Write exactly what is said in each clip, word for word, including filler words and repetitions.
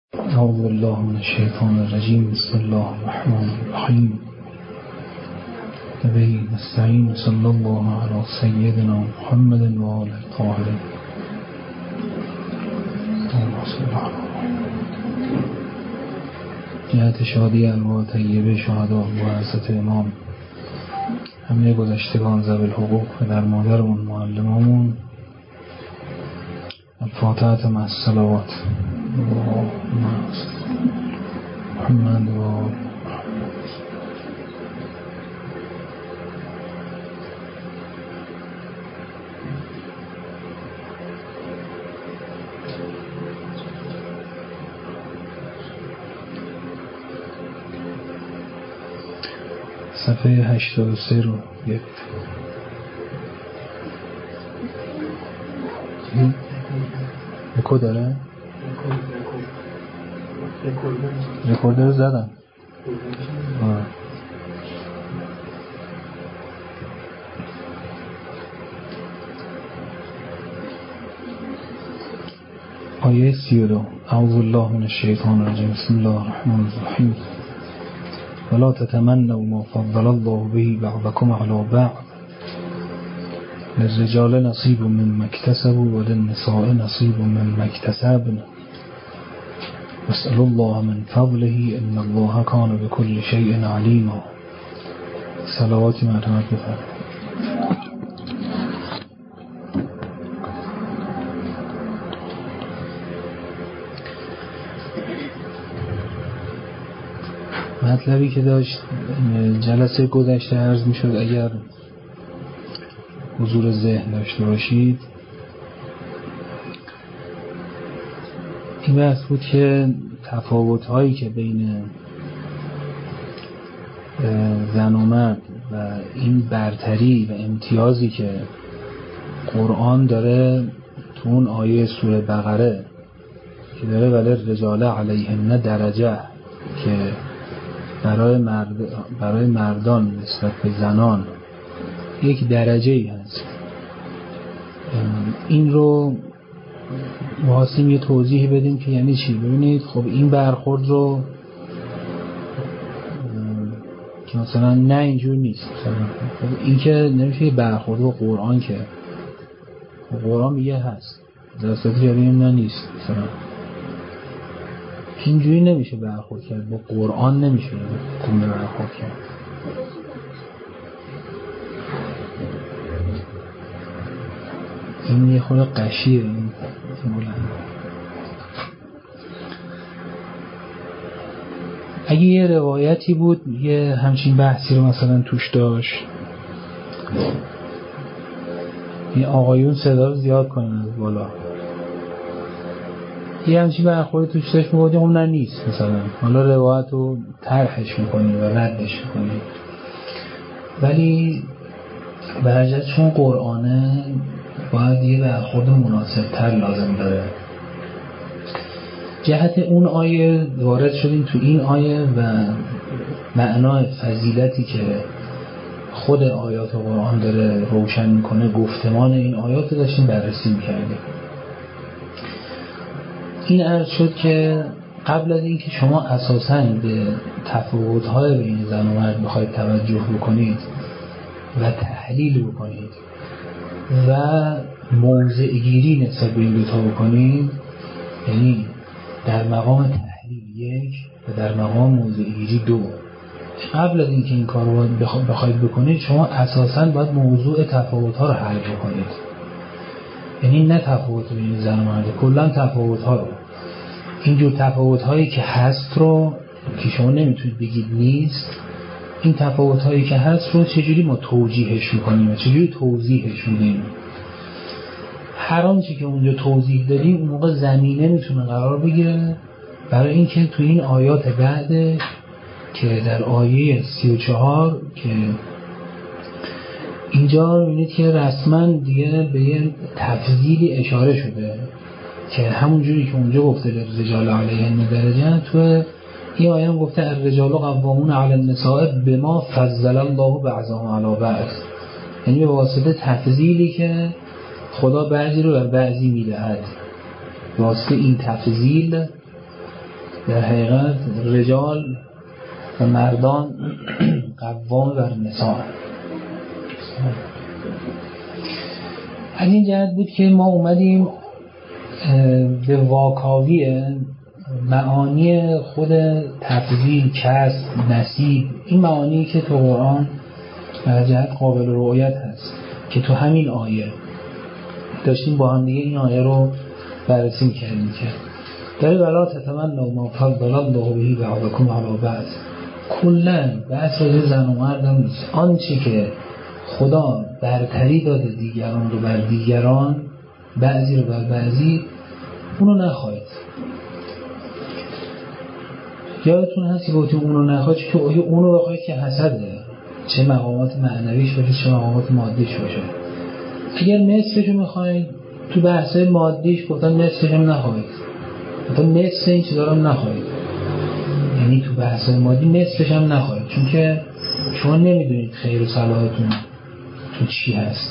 اعوذ بالله من الشیطان الرجیم. بسم الله الرحمن الرحیم. به نستعین. صلی الله علی سیدنا محمد و آله الطاهرین. جهت شادی ارواح طیبه شهدا و حضرت امام، همه گذشتگان ذوی الحقوق و در مادرمون، معلمامون، الفاتحه مع الصلوات. محمد و صفحه هشتاد و سه رو بیارید. اکو داره؟ رکوردر رو زدم. آیه سی و دو. اعوذ بالله من الشیطان الرجیم. بسم الله الرحمن الرحیم. ولا تتمنوا ما فضل الله به بعضكم على بعض للرجال نصيب مما اكتسبوا وللنساء نصيب مما اكتسبن واسألوا الله من فضله ان الله كان بكل شيء عليما. صلواتی مرحمت بفرمایید. مطلبی که داشت جلسه گذشته عرض می شد، اگر حضور ذهن داشته باشید، این بحث بود که تفاوت هایی که بین زن و مرد و این برتری و امتیازی که قرآن داره تو اون آیه سوره بقره که داره ولی رجال علیهن درجه که برای مرد برای مردان نسبت به زنان یک درجه ای هست، این رو واسیم یه توضیح بدیم که یعنی چی. ببینید خب این برخورد رو که مثلا نه اینجور نیست، خب این که نمیشه برخورد با قرآن، که قرآن میگه هست، درسته جاری نه نیست، مثلا اینجوری نمیشه برخورد کرد با قرآن، نمیشه گونه برخورد کرد. این یه خود قشیره. این اگه یه روایتی بود یه همچین بحثی رو مثلا توش داشت، این آقایون صدا رو زیاد کنن از بالا، یه همچین برخورد توش داشت، میگفتیم اون نه نیست، مثلا حالا روایت رو طرحش میکنیم و ردش میکنیم، ولی برجت چون قرآنه باید یه برخورد مناسب تر لازم داره. جهت اون آیه وارد شدیم تو این آیه و معنای فضیلتی که خود آیات قرآن داره روشن میکنه، گفتمان این آیات رو داشتیم بررسی میکردیم. این عرض شد که قبل از اینکه شما اساساً به تفاوت‌های بین زن و مرد بخواید توجه بکنید و تحلیل بکنید و موضع گیری نسبت به این دوتا بکنید، یعنی در مقام تحلیل یک و در مقام موضع گیری دو، قبل از اینکه این کار رو بخواید بکنید شما اساساً باید موضوع تفاوت‌ها رو حل بکنید. یعنی نه تفاوت بین زن و مرد، کلا تفاوت‌ها رو، اینجور تفاوت‌هایی که هست رو که شما نمیتونید بگید نیست، این تفاوت‌هایی که هست رو چجوری ما توجیهش می‌کنیم و چجوری توضیحش میدیم. هر آنچه که اونجا توضیح دادیم اون موقع زمینه میتونه قرار بگیره برای اینکه تو این آیات بعد که در آیه سی و چهار که اینجا می‌بینید که رسما دیگه به یه تفضیلی اشاره شده که همون جوری که اونجا گفته رجال علیهن درجه، تو این آیه هم گفته الرجال قوامون علی النساء بما فضل الله بعضهم علی بعض، یعنی به واسطه تفضیلی که خدا بعضی رو بر بعضی میدهد، واسطه این تفضیل در حقیقت رجال و مردان قوام بر نساء. از این جهت بود که ما اومدیم به واکاوی معانی خود تفضیل، کسب، نصیب، این معانی که تو قرآن از جهت قابل رؤیت هست که تو همین آیه داشتیم با هم دیگه این آیه رو بررسی می‌کردیم که داره ولا تتمنوا ما فضل الله به بعضکم علی بعض. کلا بحث راجع زن و مرد هم نیست. آنچه که خدا برتری داده دیگران رو بر دیگران، بعضی رو بر بعضی، اونو نخواهید. یادتون هستی گفتیم اونو نخواهید که اونو بخواهید که حسده، چه مقامات معنویش باشه چه مقامات مادیش باشه. اگر نصفشو میخواهید، تو بحثای مادیش گفتن نصفش هم نخواهید، گفتن نصف این چیزا رو نخواهید، یعنی تو بحثای مادی نصفش هم نخواهید، چون که شما نمیدونید خیر و صلاحتون تو چی هست.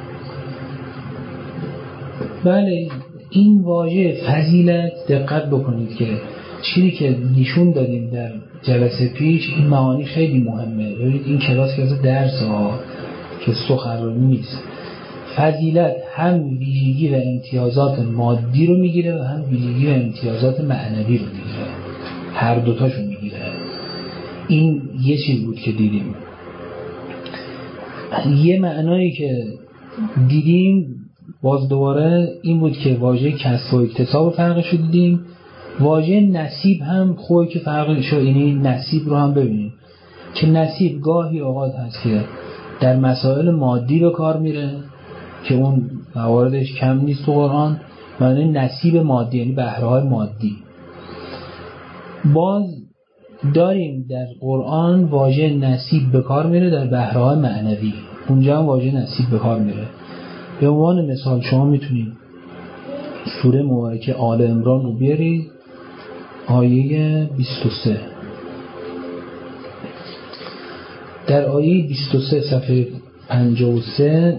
بله، این واژه فضیلت دقت بکنید که چیزی که نشون دادیم در جلسه پیش، این معانی خیلی مهمه. ببینید این کلاس که درس ها که سخنرانی نیست. فضیلت هم ویژگی و امتیازات مادی رو میگیره و هم ویژگی و امتیازات معنوی رو میگیره، هر دوتاشو میگیره. این یه چیز بود که دیدیم. یه معنایی که دیدیم باز دوباره این بود که واژه کسب و اکتساب فرقش رو دیدیم. واژه نصیب هم خوبه که فرقش رو، یعنی نصیب رو هم ببینیم که نصیب گاهی اوقات هست که در مسائل مادی به کار میره که اون مواردش کم نیست تو قرآن، معنی نصیب مادی یعنی بهره‌های مادی. باز داریم در قرآن واژه نصیب به کار میره در بهره‌های معنوی، اونجا هم واژه نصیب به کار میره. به عنوان مثال شما میتونید سوره مبارکه آل عمران رو بیارید، آیه بیست و سه. در آیه بیست و سه صفحه پنجاه و سه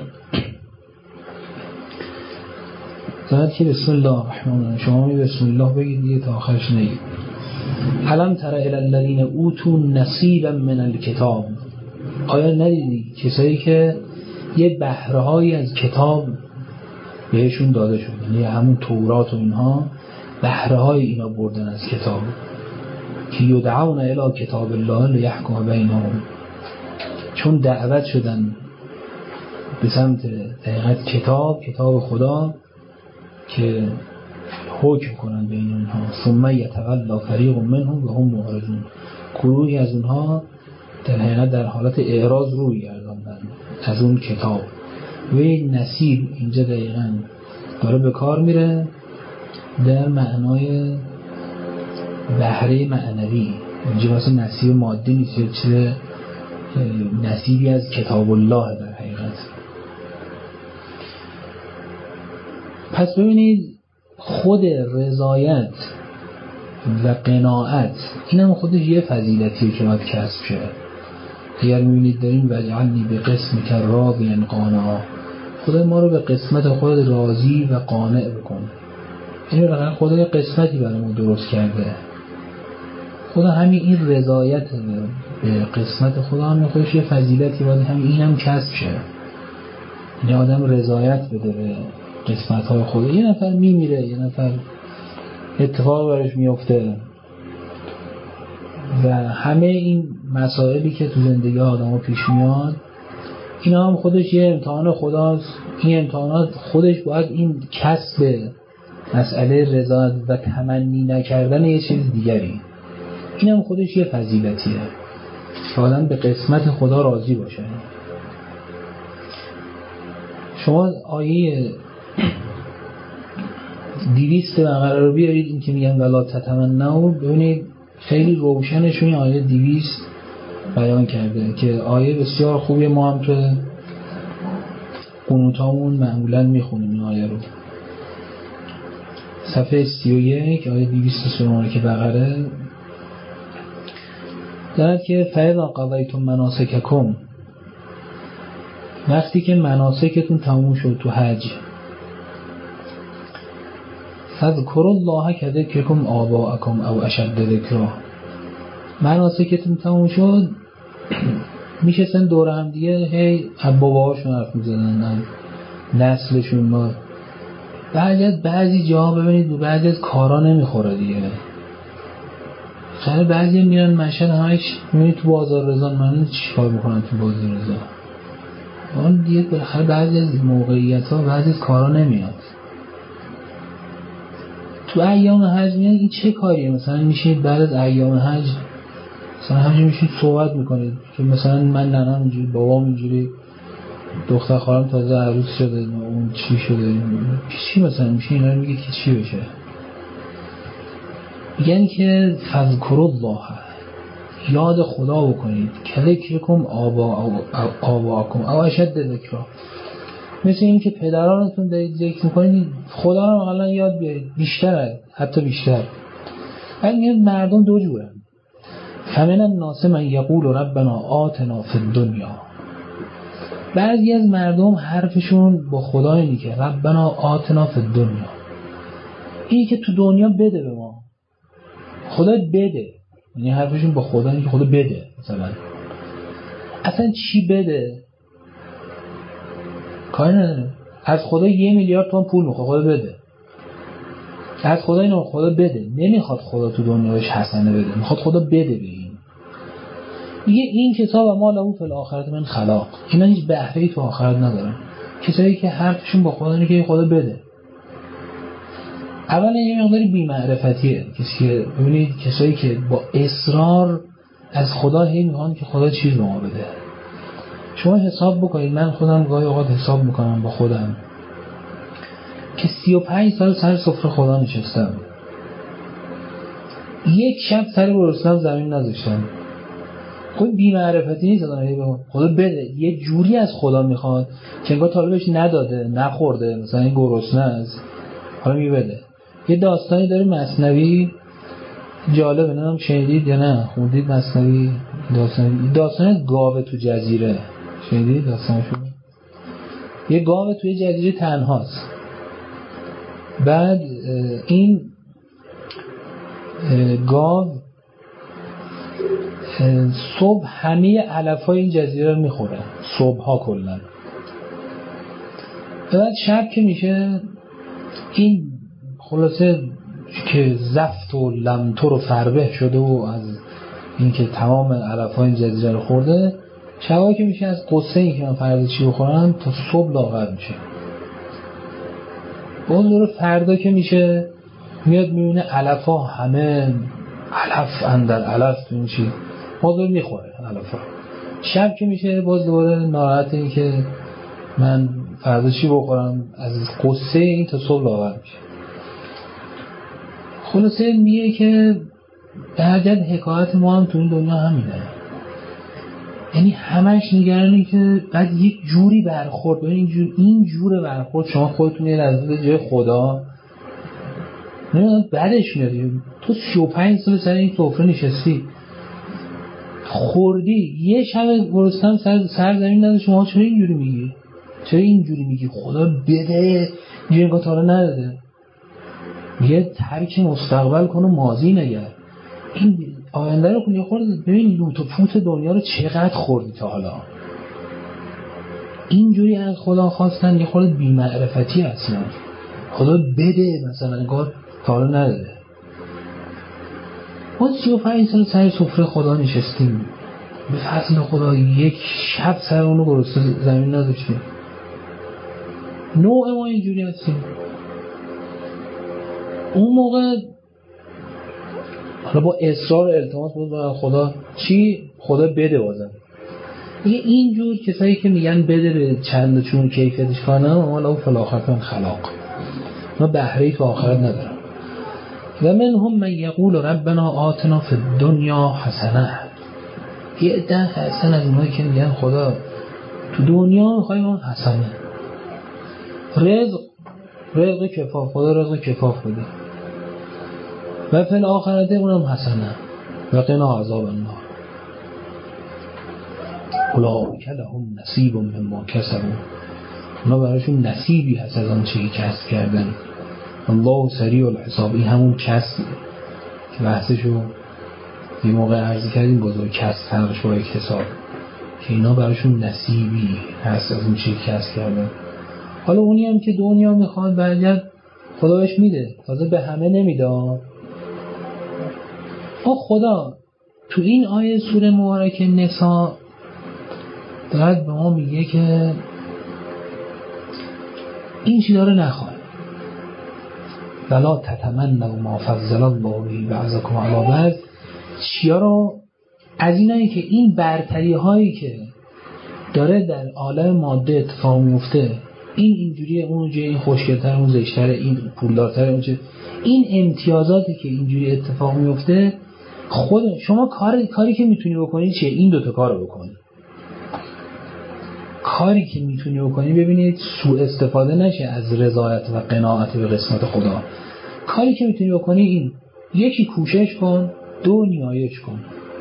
دارد که بسم الله الرحمن الرحیم، شما می بسم الله بگید دیگه تا آخرش نگید. الم تر الی الذین اوتوا نصیبا من الکتاب. آیا ندیدی کسایی که یه بهره‌هایی از کتاب بهشون داده شد، یعنی همون تورات و اینها بهره‌های اینا بردن از کتاب، که یدعون الی کتاب الله لیحکم بینهم، چون دعوت شدن به سمت حقیقت کتاب کتاب خدا که حکم کنن بین اونها. ثم یتولا فریق منهم و هم معرضون. گروهی از اونها در حقیقت در حالت اعراض روی گرداندن از اون کتاب. و نصیب اینجا دقیقاً داره به کار میره در معنای بهره معنوی. اینجا واسه نصیب مادی نیست، یه چیز نصیبی از کتاب الله در حقیقت. پس ببینید خود رضایت و قناعت این هم خودش یه فضیلتیه که باید کسب شه. اگر میبینید داریم وجعلنی به قسم که راضی قانعا، خدا ما رو به قسمت خود راضی و قانع بکن. این رو خدا یه قسمتی برای ما درست کرده. خدا همین این رضایت به قسمت خدا هم خودش یه فضیلتی باید همین این هم کسب شه. یعنی آدم رضایت بده به قسمت های خدا. یه نفر میمیره، یه نفر اتفاق برش میفته و همه این مسائلی که تو زندگی آدم ها پیش میاد، اینا هم خودش یه امتحان خداست. این امتحانات خودش باید این کسب مسئله رضایت و تمنی نکردن یه چیز دیگری، این هم خودش یه فضیلتیه که آدم به قسمت خدا راضی باشه. شما آیه دویست بقره رو بیارید، این که میگن ولا تتمنوا، ببینید خیلی روشنشون این آیه دویست بیان کرده که آیه بسیار خوبی. ما هم تو قنوتامون معمولا میخونیم این آیه رو. صفحه سی و یک آیه دویست سوره که بقره دارد که فاذا قضیتم مناسککم، وقتی که مناسکتون تموم شد تو حج، فذکروا الله کذکرکم آباءکم او اشد ذکرا. مناسکتون تموم شد میشستن دور هم دیگه هی باباهاشون حرف میزدن، نسلشون. ما بعضی از بعضی جاها ببینید بعضی از کارا نمیخوره دیگه. خیلی بعضی میرن مشهد همش میبینید تو بازار رضا، من چی کار میکنن تو بازار رضا؟ اون دیگه بالاخره بعضی از موقعیت ها بعضی از کارا نمیاد. تو ایام حج میگن این چه کاریه؟ مثلا میشید بعد از ایام حج مثلا همینجوری میشید صحبت میکنید که مثلا من ننم اینجوری، بابام اینجوری، دختر خالم تازه عروس شده، اون چی شده، چی مثلا میشه اینا رو میگه که چی بشه. میگن که فذکروا الله، یاد خدا بکنید، که ذکرکم آباءکم او اشد ذکرا. مثل این که پدرانتون دارید ذکر میکنید، خدا رو حالا یاد بیارید، بیشتر حتی بیشتر. ولی مردم دو جورن. فمن الناس من یقول ربنا آتنا فی الدنیا. بعضی از مردم حرفشون با خدا اینه که ربنا آتنا فی الدنیا، اینی که تو دنیا بده به ما، خدا بده. یعنی حرفشون با خدا اینه که خدا بده. مثلا اصلا چی بده کاری نداره. از خدا یه میلیارد تومان پول میخواد، خدا بده. از خدا اینو خدا بده. نمیخواد خدا تو دنیا بهش حسنه بده، میخواد خدا بده به این. میگه این کتاب ما له فی الاخرة من خلاق. اینا هیچ بهره‌ای تو آخرت ندارن. کسایی که حرفشون با خدا اینه که خدا بده. اولا یه مقداری بی‌معرفتیه. کسی که ببینید کسایی که با اصرار از خدا هی میخوان که خدا چیز به ما بده. شما حساب بکنید، من خودم گاهی اوقات حساب میکنم با خودم که سی و پنج سال سر سفره خدا نشستم، یک شب سر گرسنه‌ام زمین نذاشتم. خود بی‌معرفتی نیست آدم خدا بده. یه جوری از خدا میخواد که انگار طالبش نداده، نخورده، مثلا این گرسنه است حالا میبده. یه داستانی داره مثنوی جالبه، نمیدونم شنیدید یا نه، خوندید مثنوی؟ داستان داستان گاو تو جزیره شنیدید داستانشو؟ یه گاو توی جزیره تنهاست. بعد این گاو صبح همه علفای این جزیره رو میخوره، صبح ها کلن. بعد شب که میشه این خلاصه که زفت و لمتر و فربه شده و از اینکه تمام علفای این جزیره رو خورده، شبا که میشه از قصه این که من فردا چی بخورم تا صبح لاغر میشه. باز دور فردا که میشه میاد میبینه علفا همه علف اندر علف تو این چی باز دور میخوره علفا. شب که میشه باز دوباره ناراحت این که من فردا چی بخورم، از قصه این تا صبح لاغر میشه. خلاصه میگه که به هر جد حکایت ما هم تو این دنیا همینه. یعنی همش نگرانی که بعد یک جوری برخورد، این جور این جور برخورد شما خودتون یه لحظه جای خدا نمیدونم بعدش میاد. تو سی و پنج سال سر این سفره نشستی خوردی، یه شب گرسنه‌ام سر سر زمین نداشت، شما چرا اینجوری میگی؟ چرا اینجوری میگی خدا بده؟ اینجوری انگار تا حالا نداده. یه ترک مستقبل کن و ماضی نگر. این آینده رو کن. یه خورده ببین لوت و پوت دنیا رو چقدر خوردی تا حالا. اینجوری از خدا خواستن یه خورده بی‌معرفتی اصلا. خدا بده مثلا انگار تا حالا نداده. ما سی و پنج سال سر سفره خدا نشستیم، به فضل خدا یک شب سر اونو گرسنه زمین نذاشتیم. نوع ما اینجوری هستیم. اون موقع حالا با اصرار التماس بود با خدا چی؟ خدا بده بازم. یه اینجور کسایی که میگن بده به چند چون کیفیتش کنه حالا فی الاخرة خلاق، ما بهره‌ای تو آخرت ندارم. و منهم من یقول ربنا آتنا فی الدنیا حسنه. یه عده هستن از اونایی که میگن خدا تو دنیا میخوایم اون حسنه، رزق رزق کفاف، خدا رزق کفاف بده. و فی الاخرة اونم حسنه و قنا عذاب النار. اولئک لهم نصیب مما کسبوا. اونا برایشون نصیبی هست از آن چیزی که کسب کردن. الله سریع الحساب، این همون کسبه که بحثشو یه موقع عرض کردیم بزرگ کسب فرقش با اکتساب، که اینا براشون نصیبی هست از اون چیزی کسب کردن. حالا اونی هم که دنیا میخواد برگرد خدا بهش میده، تازه به همه نمیده. آه خدا تو این آیه سوره مبارکه نساء دارد به ما میگه که این چیزا رو نخواه، ولا تتمنوا ما فضل الله به بعضکم علی بعض. چیا رو؟ از اینایی که این برتری هایی که داره در عالم ماده اتفاق میفته، این اینجوریه، اون اونجوریه، این خوشگل‌تر، اون زشت‌تر، این پولدارتر، اونجوریه، این امتیازاتی که اینجوری اتفاق میفته، خود شما کار کاری که میتونی بکنی چیه؟ این دوتا کارو بکنی. کاری که میتونی بکنی ببینید سوء استفاده نشه از رضایت و قناعت به قسمت خدا. کاری که میتونی بکنی این: یکی کوشش کن، دو نیایش کن،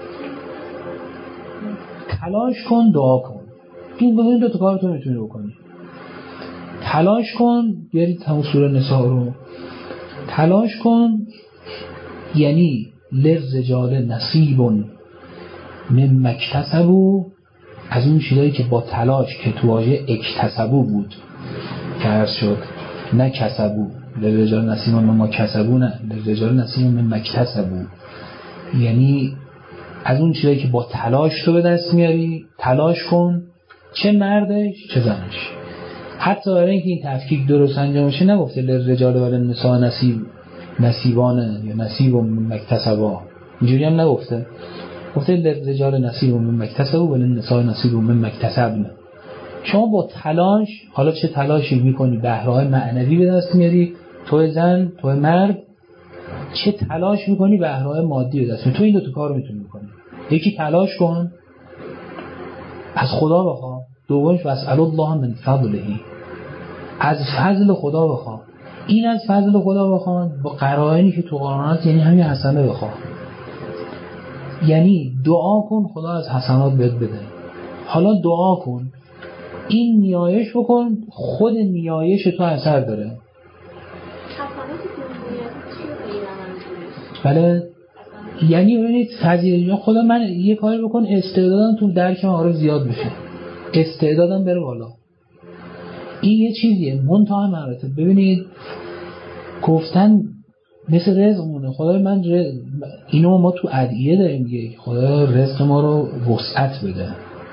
تلاش کن، دعا کن. این ببین دو تا کار تو میتونی بکنی. تلاش کن، بیارید همون سوره نساء رو. تلاش کن یعنی للرجال نصیب مما اکتسبوا، از اون چیزایی که با تلاش که تو واژه اکتسبوا بود که عرض شد، نه کسبوا. للرجال نصیب مما کسبوا، نه، للرجال نصیب مما اکتسبوا، یعنی از اون چیزایی که با تلاش تو به دست میاری تلاش کن، چه مردش چه زنش. حتی برای اینکه این تفکیک درست انجام بشه نگفته للرجال و للنساء نصیب، نصیبانه یا نصیب مما اکتسبا، اینجوری هم نگفته. گفته للرجال نصیب مما اکتسبوا و للنساء نصیب مما اکتسبن. شما با تلاش، حالا چه تلاشی میکنی، بهره‌های معنوی به دست میاری، تو زن تو مرد، چه تلاش میکنی بهره‌های مادی به دست میاری. تو این دو تا کارو میتونی بکنی: یکی تلاش کن، از خدا بخوا، دومش واسأل الله من فضله، از فضل خدا بخوا. این از فضل خدا بخوا با قرائنی که تو قرآن هست، یعنی همین حسنه بخوا، یعنی دعا کن خدا از حسنات بهت بده. حالا دعا کن، این نیایش بکن، خود نیایش تو اثر داره. بله، یعنی ببینید فضیلت خدا، من یه کاری بکن استعدادم تو درک معارف زیاد بشه، استعدادم بره بالا. این یه چیزیه منتها مراتب. ببینید گفتن مثل رزقمونه، خدا من رزق، اینو ما تو ادعیه داریم میگه خدا رزق ما رو وسعت بده.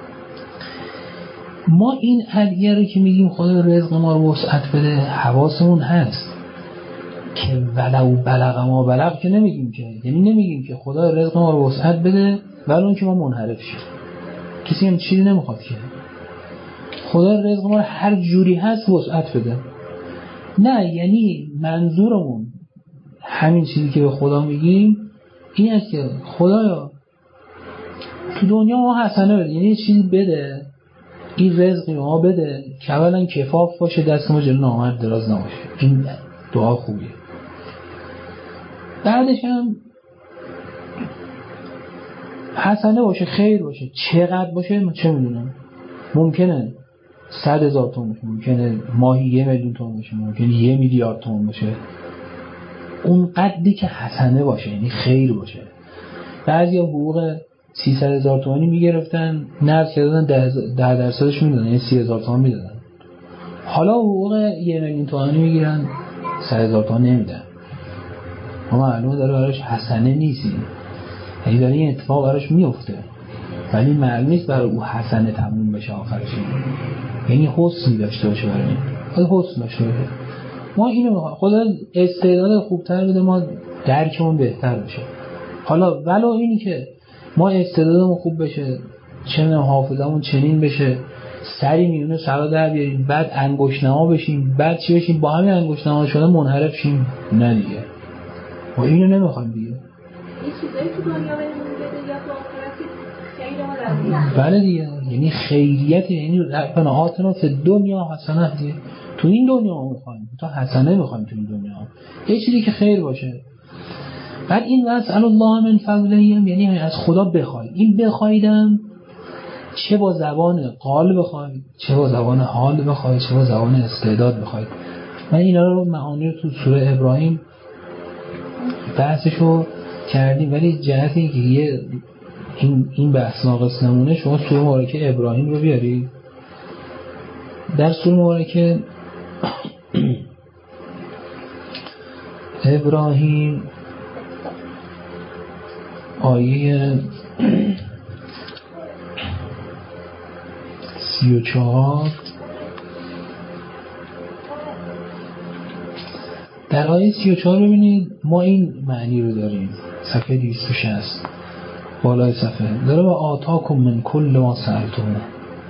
ما این ادعیه رو که میگیم خدا رزق ما رو وسعت بده، حواسمون هست که ولو بلغ ما بلغ که نمیگیم که، یعنی نمیگیم که خدا رزق ما رو وسعت بده ولی اون که ما منحرف شیم. کسی هم چیزی نمیخواد که خدا رزق ما رو هر جوری هست وسعت بده. نه، یعنی منظورمون همین چیزی که به خدا میگیم این است که خدایا تو دنیا ما حسنه بده، یعنی یه چیزی بده، این رزقی ما بده که اولا کفاف باشه، دست ما جلو نامرد دراز نباشه. این دعا خوبیه. بعدش هم حسنه باشه، خیر باشه. چقدر باشه من چه میدونم، ممکنه صد هزار تومن باشه، ممکنه ماهی یه میلیون تومن باشه، ممکنه یه میلیارد تومن باشه. اون قدری که حسنه باشه یعنی خیر باشه. بعضیا حقوق سیصد هزار تومانی میگرفتن، نرد کردن ده درصدش میدادن، یعنی سی هزار تومان میدادن. حالا حقوق یه میلیون تومانی میگیرن، صد هزار تومان نمیدن. اما معلومه داره براش حسنه نیستی، یعنی داره این اتفاق براش میفته ولی معلوم نیست برای او حسنه تموم بشه آخرش، یعنی حسنی داشته باشه برای این، خود حسن داشته باشه. ما اینو میخوایم خدا استعداد خوبتر بده، ما درکمون بهتر بشه. حالا ولو اینی که ما استعدادمون خوب بشه، چنین حافظمون چنین بشه، سری میونه سرا در بیاریم، بعد انگشت‌نما بشیم، بعد چی بشیم، با همین انگشت‌نما شده منحرف شیم، نه دیگه. ما اینو نمیخوایم دیگه. این چیزایی تو دنیا بهمون بده یا تو آخرت خیر ما بله دیگه، یعنی خیریت، یعنی ربنا آتنا فی الدنیا حسنه دیگه. تو این دنیا ما میخوایم، تو حسنه میخوایم تو این دنیا، یه چیزی که خیر باشه. بعد این واسأل الله من فضله، یعنی از خدا بخوای. این بخوایدم چه با زبان قال بخوای، چه با زبان حال بخوای، چه با زبان استعداد بخوای. من اینا رو معانی رو تو سوره ابراهیم بحثشو کردیم، ولی جهت اینکه یه این این بحث ناقص نمونه، شما سوره مبارکه ابراهیم رو بیارید. در سوره مبارکه ابراهیم آیه سی و چهار، در آیه سی و چهار ببینید ما این معنی رو داریم، صفحه دویست و شصت بالای صفحه داره: و آتاکم من کل ما سألتموه.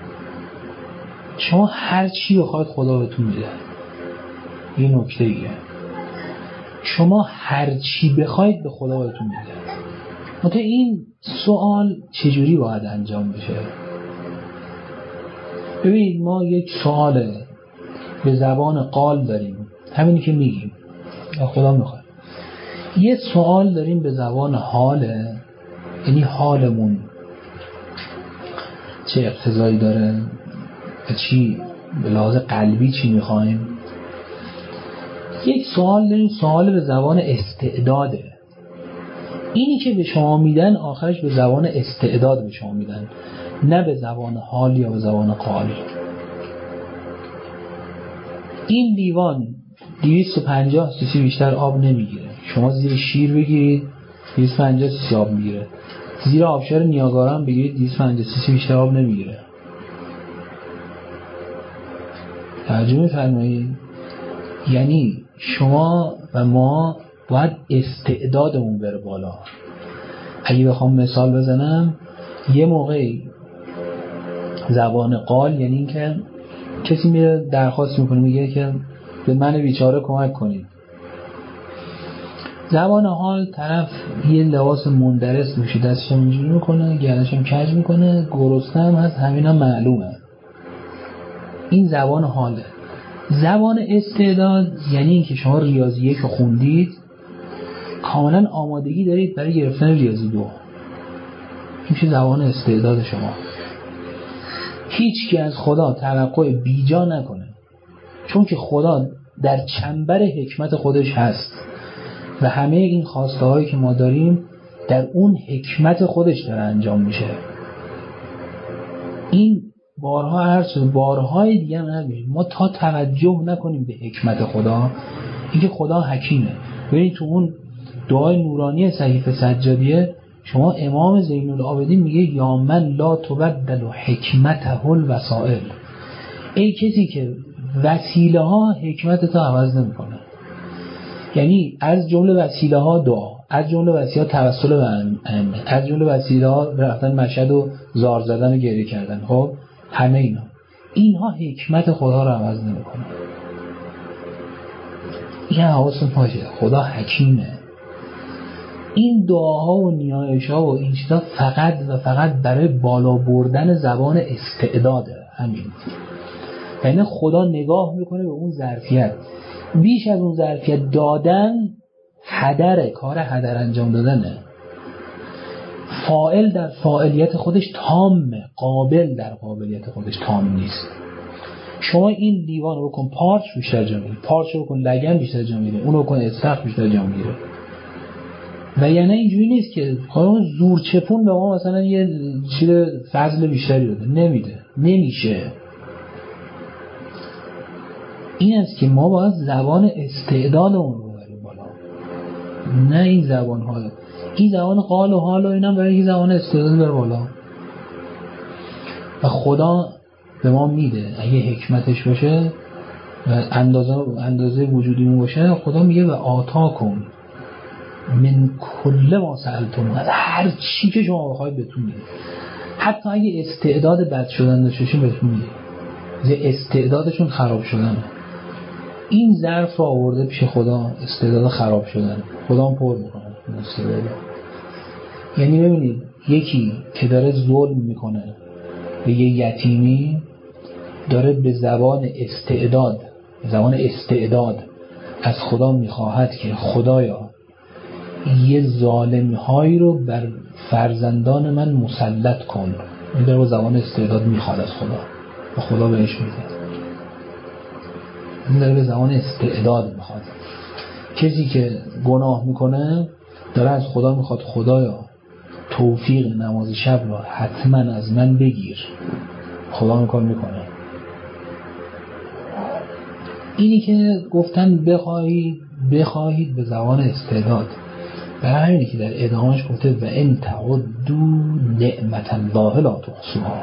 شما هر چی بخواید خدا بهتون میده. این نکته ایه، شما هر چی بخواید به خدا بهتون میده. مطمئن این سوال چجوری باید انجام بشه؟ ببینید ما یک سوال به زبان قال داریم، همینی که میگیم خدا میخواد. یه سوال داریم به زبان حاله، یعنی حالمون چه اقتضایی داره، چی به لحاظ قلبی چی میخوایم. یک سوال داریم سوال به زبان استعداده، اینی که به شما میدن آخرش به زبان استعداد به شما میدن، نه به زبان حال یا به زبان قال. این لیوان دویست و پنجاه سی سی بیشتر آب نمیگیره. شما زیر شیر بگیرید دویست و پنجاه سی سی آب میگیره، زیر آبشار نیاگارا هم بگیرید دویست و پنجاه سی سی بیشتر آب نمیگیره. توجه می‌فرمایید؟ یعنی شما و ما باید استعدادمون بره بالا. اگه بخوام مثال بزنم، یه موقعی زبان قال یعنی این که کسی میره درخواست میکنه میگه که به من بیچاره کمک کنید. زبان حال طرف یه لباس مندرس میشه، دستش هم اینجوری میکنه، گردنش هم کج میکنه، گرسنه هم هست، همینا معلومه. این زبان حاله. زبان استعداد یعنی این که شما ریاضی یک خوندید، کاملا آمادگی دارید برای گرفتن ریاضی دو. این میشه زبان استعداد شما. هیچ کی از خدا توقع بیجا نکنه، چون که خدا در چنبر حکمت خودش هست و همه این خواسته هایی که ما داریم در اون حکمت خودش داره انجام میشه. این بارها هر شد بارهای دیگه هم نبینید ما تا توجه نکنیم به حکمت خدا، اینکه خدا حکیمه. ببینید تو اون دعای نورانی صحیفه سجادیه شما امام زین العابدین میگه یا من لا تبدل حکمته الوسائل، ای کسی که وسیله ها حکمت تا عوض نمیکنه. یعنی از جمله وسیله ها دعا، از جمله وسیله ها توسل به ائمه، از جمله وسیله ها رفتن مشهد و زار زدن و گریه کردن. خب همه اینا اینها حکمت خدا رو عوض نمیکنه. یه حواستون باشه خدا حکیمه. این دعاها و نیایش‌ها و این چیزا فقط و فقط برای بالا بردن زبان استعداده. همین. یعنی خدا نگاه میکنه به اون ظرفیت، بیش از اون ظرفیت دادن هدره، کار هدر انجام دادنه. فاعل در فاعلیت خودش تامه، قابل در قابلیت خودش تام نیست. شما این دیوان رو بکن پارچ بیشتر جا میگیره، پارچ رو بکن لگن بیشتر جا میگیره، اون رو بکن استخر بیشتر جا میگیره. و یعنی اینجوری نیست که خواهی زور چپون به ما مثلا یه چیز فضل بیشتری بده، نمیده، نمیشه. این است که ما باید زبان استعدادمون رو ببریم بالا، نه این زبان حال. این زبان قال و حال و اینا برای این زبان استعداد بره بالا. و خدا به ما میده اگه حکمتش باشه و اندازه اندازه وجودیمون باشه، خدا میگه و آتاکم من کل ما سألتم، هر چی که شما بخواید بهتون میده. حتی اگه استعداد بد شدن داشتین بهتون میده، استعدادشون خراب شدن. این ظرف رو آورده پیش خدا، استعداد خراب شدن، خدا هم پر میکنه استعداد. یعنی ببینید یکی که داره ظلم میکنه به یه یتیمی، داره به زبان استعداد به زبان استعداد از خدا میخواهد که خدایا یه ظالم هایی رو بر فرزندان من مسلط کن. این داره به زبان استعداد میخواد از خدا و خدا بهش میده. این داره به زمان استعداد میخواد. کسی که گناه میکنه داره از خدا میخواد خدایا توفیق نماز شب رو حتما از من بگیر. خدا این کار میکنه. اینی که گفتن بخواهید بخواهید به زبان استعداد، برای همینی که در ادامهش گفته و ان تعدوا نعمت الله لا تحصوها.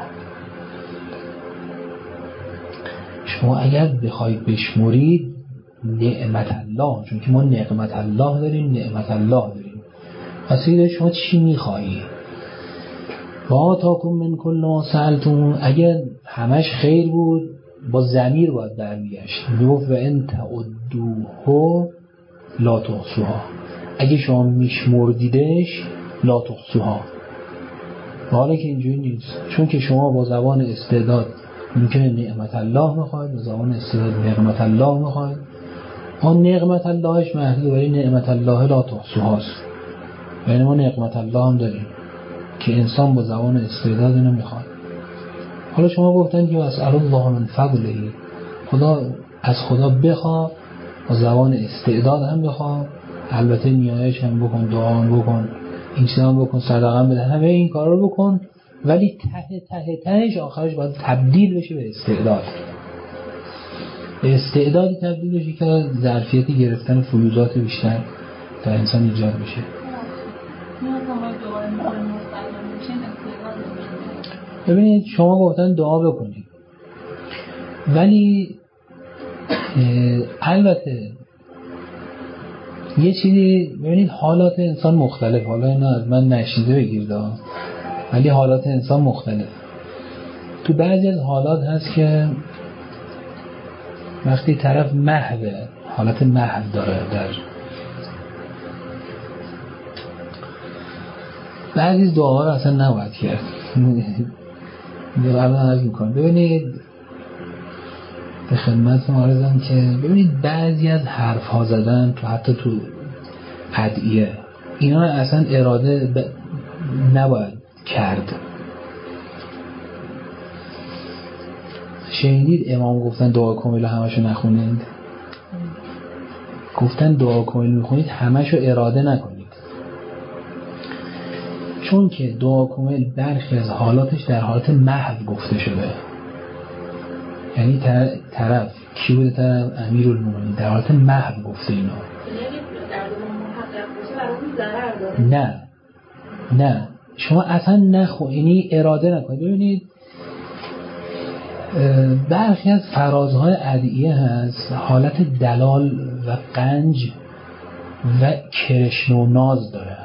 شما اگر بخواید بشمرید نعمت الله، چون که ما نعمت الله داریم نعمت الله داریم، پس اگر شما چی میخواهی و آتاکم من کل ما سألتم، اگر همش خیر بود با ضمیر باید برمیگشت گفت و ان تعدوه لا تحصوها، اگه شما میشمردیدش لا تحصوها. حالا که اینجوری نیست، چون که شما با زبان استعداد ممکنه نعمت الله میخواید، با زبان استعداد نعمت الله میخواید، آن نعمت اللهش محدود، ولی نعمت الله لا تحصوهاست. یعنی ما نعمت الله هم داریم که انسان با زبان استعداد اینو میخواد. حالا شما گفتن که اسأل الله من فضله، خدا از خدا بخوا، با زبان استعداد هم بخوا، البته نیایش هم بکن، دعا هم بکن، این چیزا هم بکن، صدقه هم بده، همه این کارا رو بکن، ولی ته ته تهش آخرش باید تبدیل بشه به استعداد. به استعدادی تبدیل بشه که ظرفیتی گرفتن فیوزات بیشتر در انسان ایجاد بشه. ببینید شما گفتن دعا بکنید، ولی البته یه چیزی ببینید، حالات انسان مختلف، حالا اینا از من نشیده بگیرید، ولی حالات انسان مختلف. تو بعضی از حالات هست که وقتی طرف محو، حالت محو داره، در بعضی از دعاها رو اصلا نباید کرد. الان عرض میکنم، ببینید به خدمت معرضم که ببینید بعضی از حرف ها زدن تو حتی تو ادعیه اینا اصلا اراده ب... نباید کرد. شنیدید امام گفتن دعا کامل همشو نخونید؟ گفتن دعا کامل میخونید همشو اراده نکنید، چون که دعا کامل برخی از حالاتش در حالت محو گفته شده. یعنی طرف کی بوده؟ طرف امیرالمومنین در حالت محو گفته اینا. نه نه شما اصلا نخو، یعنی اراده نکنید. ببینید برخی از فرازهای ادعیه هست حالت دلال و قنج و کرشم و ناز داره.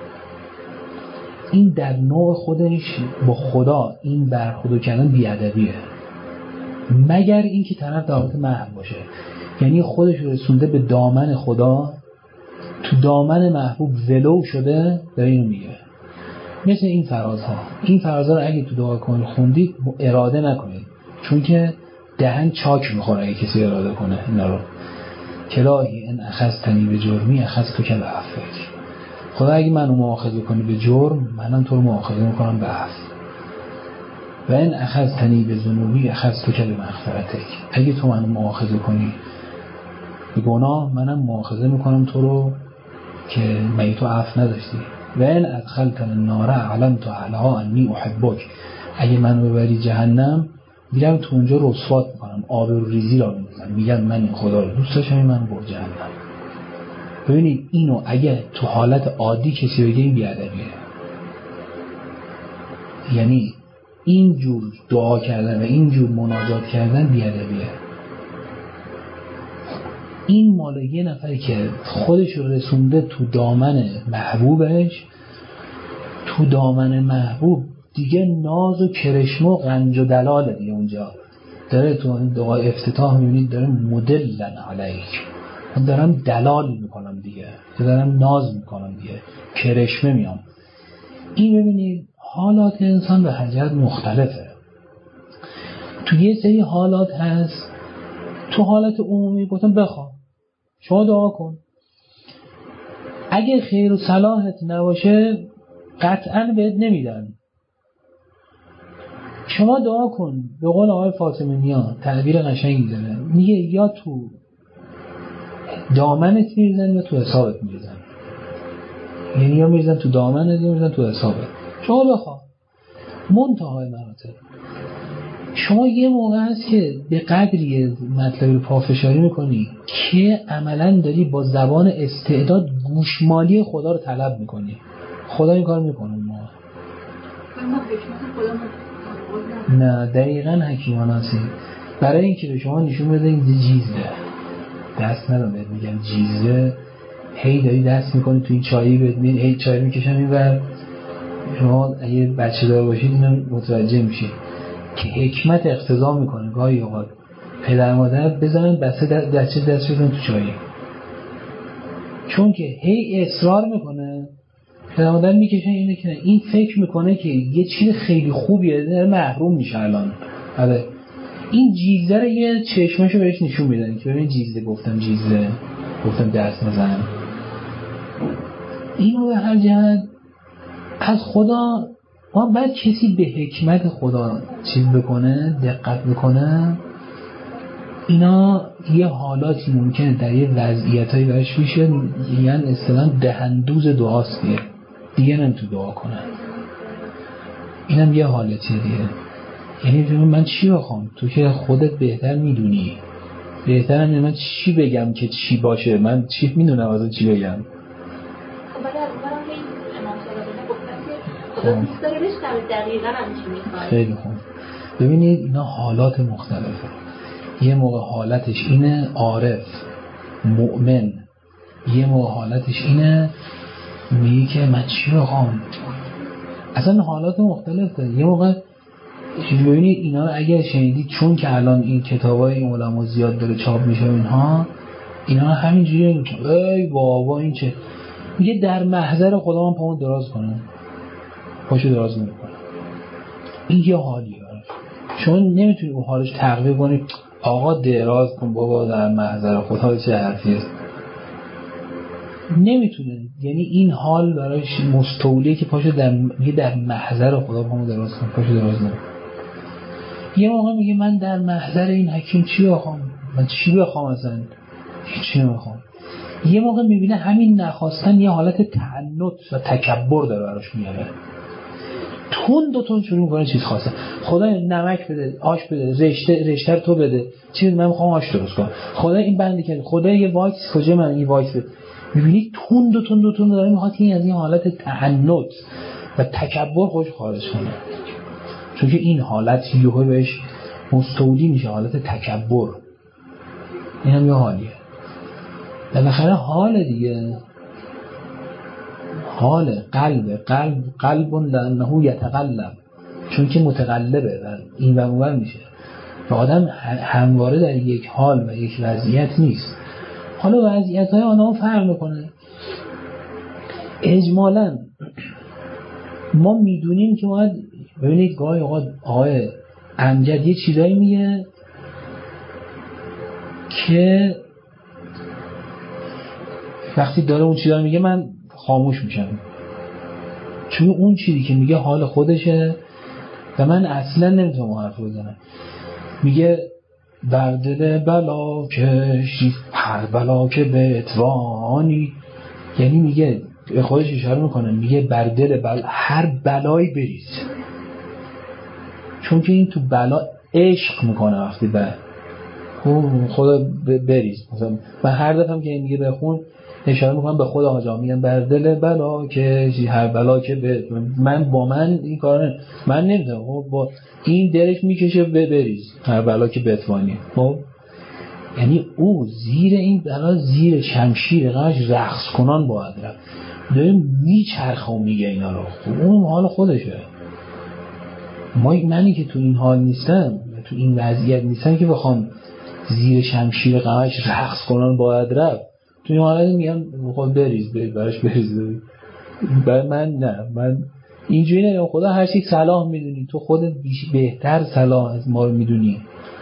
این در نوع خودش با خدا این برخورد کردن بی‌ادبیه، مگر اینکه طرف در حالت محو باشه، یعنی خودش رو رسونده به دامن خدا، تو دامن محبوب ولو شده، داره اینو میگه. مثل این فرازها، این فرازها رو اگه تو دعا کامل خوندید اراده نکنید، چون که دهن چاک میخوره اگه کسی اراده کنه اینا رو. کلاهی ان اخذتنی به جرمی اخذتو که به عفوک. خدا اگه منو مؤاخذه کنی به جرم، منم تو رو مؤاخذه میکنم به عفو. و ان اخذتنی به ذنوبی اخذتو که به مغفرتک. اگه تو منو مؤاخذه کنی به گناه، منم مؤاخذه میکنم تو رو که من تو عفو نداشتی. و ان ادخلتنی النار علمت اهلها انی احبک. اگه منو ببری جهنم، میرم تو اونجا رسوات میکنم، آبروریزی را میکنم، میگم من این خدا رو دوست داشتم، من برو جهنم. ببینید اینو اگه تو حالت عادی کسی بگه این بی‌ادبیه. یعنی اینجور دعا کردن و اینجور مناجات کردن بی‌ادبیه. این مال یه نفری که خودش رو رسونده تو دامن محبوبش، تو دامن محبوب دیگه ناز و کرشم و غنج و دلاله دیگه. اونجا داره تو این دعا افتتاح میبینید داره مدلن علیک، من دارم دلال میکنم دیگه، دارم ناز میکنم دیگه، کرشمه میام. این ببینید حالات انسان به هر جهت مختلفه. تو یه سری حالات هست، تو حالت عمومی گفتم بخوا، شما دعا کن، اگه خیر و صلاحت نباشه قطعا بهت نمیدن. شما دعا کن. به قول آقای فاطمی نیا تعبیر قشنگی داره، میگه یا تو دامنت میریزن یا تو حسابت میریزن. یعنی یا میریزن تو دامنت یا میریزن تو حسابت. شما بخوا منتهای مراتب. شما یه موقع هست که به قدری مطلب رو پافشاری میکنی که عملا داری با زبان استعداد گوشمالی خدا رو طلب میکنی. خدا این کار میکنه. ما نه دقیقاً حکیمان هستی. برای اینکه به شما نشون بده این جیزه دست ندارم بهت میگم جیزه، هی داری دست میکنی تو این چایی بهت میگن هی چای میکشم این ور. شما اگه بچه دار باشید اینو متوجه میشید که حکمت اقتضا میکنه گاهی اوقات پدر مادر بزنن بسته دست دست بزنن تو چایی، چون که هی اصرار میکنه پدر مادر میکشن اینو که این فکر میکنه که یه چیز خیلی خوبیه داره محروم میشه. الان آره این جیزه رو یه چشمشو بهش نشون میدن که ببین جیزه، گفتم جیزه، گفتم دست نزن. اینو به هر جهت از خدا ما باید کسی به حکمت خدا چیز بکنه، دقت بکنه. اینا یه حالاتی ممکنه در یه وضعیتایی براش میشه، یعنی اصطلاحاً دهندوز دعاست دیگه دیگه نمیتونه دعا کنه. اینم یه حالتیه دیگه. یعنی من چی بخوام؟ تو که خودت بهتر میدونی. بهترم من چی بگم که چی باشه؟ من چی میدونم از چی بگم؟ خیلی خوب. ببینید اینا حالات مختلفه. یه موقع حالتش اینه عارف مؤمن، یه موقع حالتش اینه میگه که من چی بخوام. اصلا حالات مختلفه. یه موقع ببینید اینا رو اگر شنیدید، چون که الان این کتابای این علما زیاد داره چاپ میشه اینها، اینا همینجوری میگن ای بابا این چه، میگه در محضر خدا من پامو دراز کنم پاشو دراز نمیکنه. این یه حالیه شما نمیتونی اون حالش تقویه کنی آقا دراز کن بابا در محضر خدا، چه حرفیه. نمیتونه. یعنی این حال برایش مستولیه که پاشو در میگه در محضر خدا پامو دراز کن پاشو دراز نمیکنه. یه موقع میگه من در محضر این حکیم چی بخوام، من چی بخوام اصلا چی نمیخوام. یه موقع میبینه همین نخواستن یه حالت تعنت و تکبر داره براش میاره، تون دو تون شروع میکنه چیز خواسته. خدای نمک بده، آش بده، رشته رشته تو بده، چیز من میخوام آش درست کنم. خدای این بندی که خدای یه واکس کجا من این واکس بده. میبینی تون دو تون دو تون داره میخواد این از این حالت تعنت و تکبر خوش خارج کنه، چون که این حالت یهو بهش مستولی میشه، حالت تکبر. این هم یه حالیه. بالاخره حال دیگه، حال قلب قلب قلب لانه یتقلب، چون که متقلبه و این و اون میشه و آدم همواره در یک حال و یک وضعیت نیست. حالا وضعیت‌های آنها فرق میکنه. اجمالاً ما میدونیم که باید ببینید گاهی اوقات آقای امجد یه چیزایی میگه که وقتی داره اون چیزا رو میگه من خاموش میشم، چون اون چیزی که میگه حال خودشه و من اصلا نمیتونم حرف بزنم. میگه بر دل بلا کشی هر بلا که به اتوانی، یعنی میگه خودش اشاره میکنه میگه بر دل بلا هر بلایی بریز، چون که این تو بلا عشق میکنه. وقتی به خدا بریز، مثلا من هر دفعه که میگه بخون اشاره میکنم به خدا آجا، میگم بر دل بلا که هر بلا که به من با من این کار نه. من نمیدونم با این درش میکشه به بریز هر بلا که بتوانی. خب یعنی او زیر این بلا زیر شمشیر قش رقص کنان باید رفت، داریم میچرخه و میگه اینا رو. خب اون حال خودشه. ما منی که تو این حال نیستم تو این وضعیت نیستم که بخوام زیر شمشیر قش رقص کنان باید رفت. تو این حالت میگم خود بریز بریز براش بریز. برای من نه، من اینجوری نگم. خدا هر چی صلاح میدونی، تو خودت بهتر صلاح از ما رو میدونی.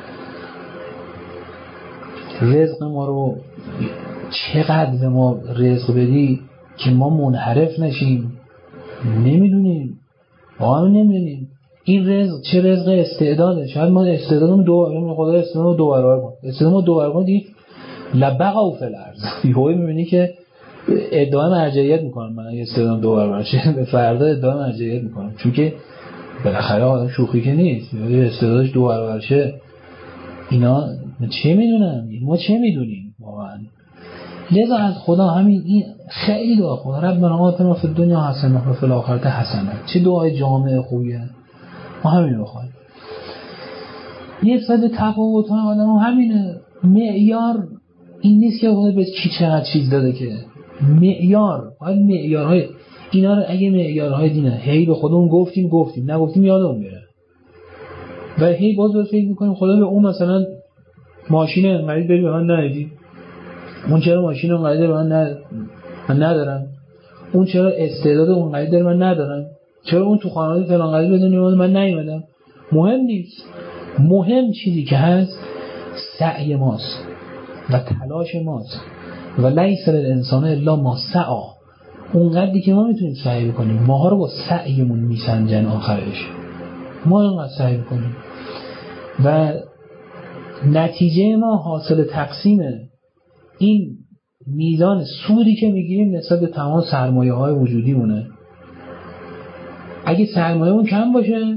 رزق ما رو چقدر به ما رزق بدی که ما منحرف نشیم. نمیدونیم، واقعا نمیدونیم. این رزق چه رزق استعداده. شاید ما استعدادمون دو برابر، خدا استعدادمون دو برابر کنه، استعدادمون دو برابر دیگه لبقوا فی الارض. یهو میبینی که ادعای مرجعیت میکنم، من استعدادم دو برابر شه به فردا ادعای مرجعیت میکنم، چون که بالاخره آدم شوخی که نیست، یا استعدادش دو برابر شه. اینا چه میدونم، ما چه میدونیم واقعا. لذا از خدا همین این خیلی دعا خدا ربنا آتنا فی الدنیا حسنه و فی الاخره حسنه، چه دعای جامع خوبیه. ما همین میخوایم. یه صد تفاوت های آدم همینه. معیار این نیست که خدا به کی چقدر چیز داده، که معیار باید معیارهای اینا رو اگه معیارهای دینه هی به خودمون گفتیم گفتیم نگفتیم یادمون میره و هی باز باز فکر میکنیم خدا به اون مثلا ماشین انقدر بری به من ندادی، اون چرا ماشین انقدر به من ند... من ندارم، اون چرا استعداد اونقدر داره من ندارم، چرا اون تو خانواده فلان قضیه بدون من نیومدم. مهم نیست. مهم چیزی که هست سعی ماست و تلاش ماست و لیس للانسان الا ما سعی. اونقدری که ما میتونیم سعی بکنیم، ماها رو با سعیمون میسنجن آخرش. ما اینقدر سعی بکنیم و نتیجه ما حاصل تقسیم این میزان سودی که میگیریم نسبت به تمام سرمایه های وجودی مونه. اگه سرمایه اون کم باشه،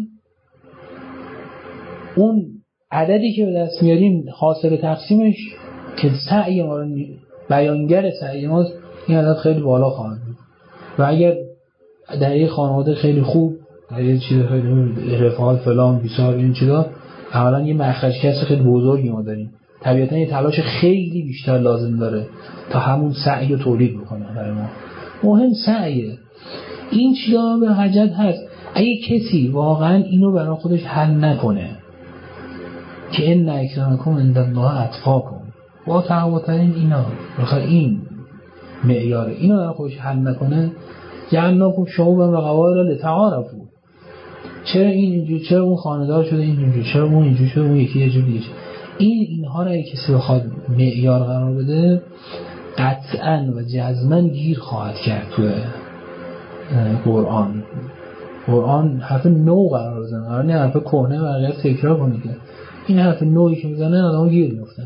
اون عددی که به دست میاریم حاصل تقسیمش که سعی ما رو بیانگر سعی ماست، این عدد خیلی بالا خواهد بود. و اگر در یک خانواده خیلی خوب، در یک چیز خیلی رفاهات فلان بیسار این چیزا، اولا یه مخرج کسب خیلی بزرگی ما داریم، طبیعتا یه تلاش خیلی بیشتر لازم داره تا همون سعی رو تولید بکنه برای ما. مهم سعیه. این چیزا به حجت هست. اگه کسی واقعا اینو برای خودش حل نکنه که ان اکرمکم عند الله اتقاکم، با تفاوت‌ترین اینا بخاطر این معیار اینو برای خودش حل نکنه، جعلناکم شعوبا و قبایل لتعارفوا. چرا این اینجوری، چرا اون خانه‌دار شده اینجوری، چرا اون اینجوری شده اون یکی یه جوری. این اینها رو اگه کسی بخواد معیار قرار بده، قطعاً و جزماً گیر خواهد کرد تو قرآن. قرآن حرف نو قرار بزنه، قرار نه حرف کهنه و غیر تکرار کنه، که این حرف نوعی که میزنه آدمو گیر میافتن.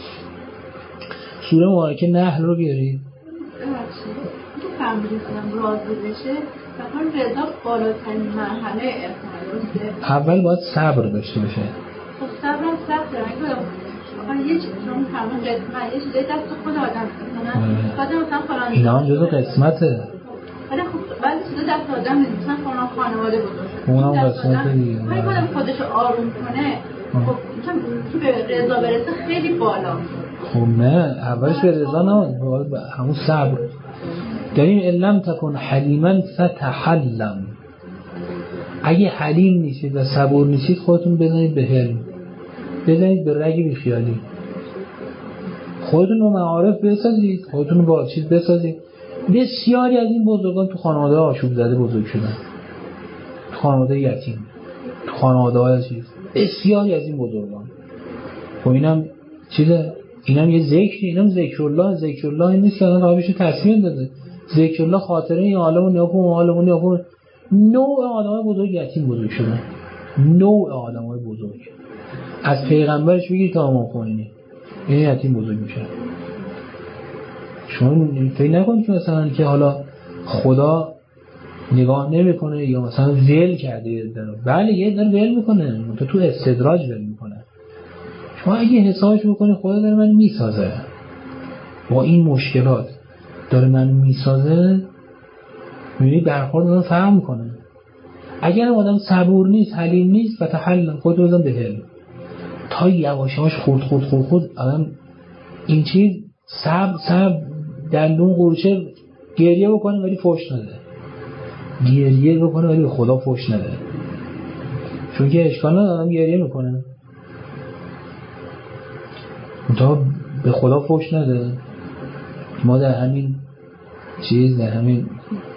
سوره مبارکه نحل رو بیارید. تو فهمیدم راضی بشه فقط رضا بالاترین مرحله احتمالاته. اول باید صبر داشته باشه. خب صبرم سخته. اگه واقعا یه چیزی رو میفهمم قسمت یه چیزی دست خود آدم میکنن. بعد مثلا فلان اینا هم جزو قسمته. ولی خب بعد چیزا دست آدم نیست. مثلا فلان خانواده بزرگ. اونم قسمت دیگه. ولی خودم خودش آروم کنه. خب تو به رضا برسه خیلی بالا. خب نه اولش به رضا نه، همون صبر داریم. علم تکن حلیما فتحلم. اگه حلیم نیستید و صبور نیستید خودتون بزنید به حلم، بزنید به رگ بیخیالی. خودتون رو معارف بسازید، خودتون رو با چیز بسازید. بسیاری از این بزرگان تو خانواده آشوب زده بزرگ شدن، تو خانواده یتیم، تو خانواده های چیز. بسیاری از این بزرگان. خب اینم چیزه، اینم یه ذکری، اینم ذکر الله. ذکر الله این نیست که الان قابلش تصمیم داده. ذکر الله خاطره این عالم و نیاکم و عالم و نیاکم. نوع آدم های بزرگ یتیم بزرگ شدن، نوع آدم های بزرگ از پیغمبرش بگیر تا امام خمینی این یتیم بزرگ میشه. شما فکر نکنید که مثلا که حالا خدا نگاه نمیکنه یا مثلا ول کرده یه در. بله یه در ول میکنه، تو تو استدراج ول میکنه. شما اگه حسابش بکنی خدا داره من میسازه با این مشکلات، داره من میسازه، میبینی برخورد داره فهم میکنه. اگر آدم صبور نیست، حلیم نیست، فتحلم، خود رو بزن به حلم تا یواش یواش خورد خورد خورد خورد آدم این چیز صبر صبر دندون قروچه گریه بکنه ولی فوش نده، گریه بکنه ولی به خدا فوش نده. چون که اشکال نداره آدم گریه میکنه تا به خدا فوش نده. ما در همین چیز، در همین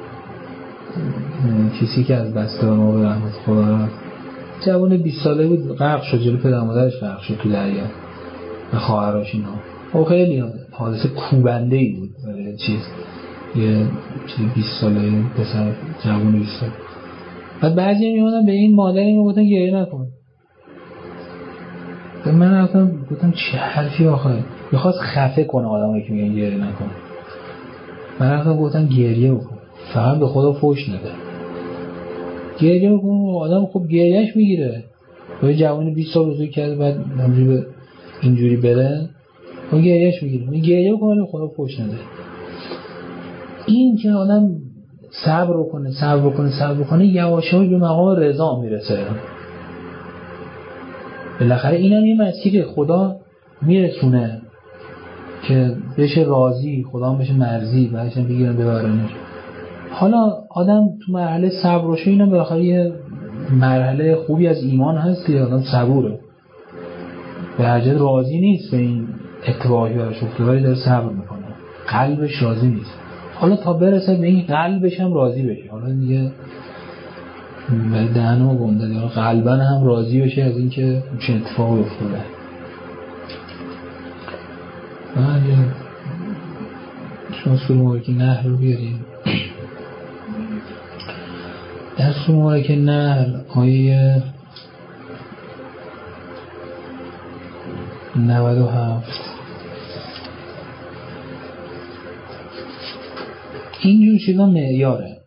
کسی که از بسته ما به رحمت خدا رفت، جوان بیست ساله بود، غرق شد، جلو پدر مادرش غرق شد تو دریا و خواهرش اینا. او خیلی حادثه کوبنده‌ای بود برای چیز، یه چیز بیست ساله پسر جوان بیست ساله و بعضی میمونن به این مادری میگفتن گریه نکن. به من رفتم گفتم چه حرفی آخه، میخواست خفه کنه آدمایی که میگن گریه نکن. من رفتم گفتم گریه بکن، فقط به خدا فوش نده. گریه بکن. آدم خب گریهش میگیره. یه جوانی بیست سال بزرگ کرده بعد همینجوری اینجوری بره، اون گریهش میگیره. می گریه بکنه به خدا فوش نده. این که آدم صبر کنه صبر کنه صبر کنه یواشکی به مقام رضا میرسه. بالاخره اینم یه مسیره خدا میرسونه که بشه راضی، خدا هم بشه مرضی، بعدش بگیرن ببرنش. حالا آدم تو مرحله صبر باشه، اینم بالاخره یه مرحله خوبی از ایمان هست که آدم صبوره، به هر جد راضی نیست به این اتفاقی براش افتاده ولی داره صبر میکنه، قلبش راضی نیست. حالا تا برسه به این قلبش هم راضی بشه، حالا دیگه به دهنو گنده دیگه قلبا هم راضی بشه از این که چه اتفاقی افتاده. بله شما سوره مبارکه نحل رو بیاریم. در سوره مبارکه نحل آیه نود و هفت اینجور چیزا معیاره.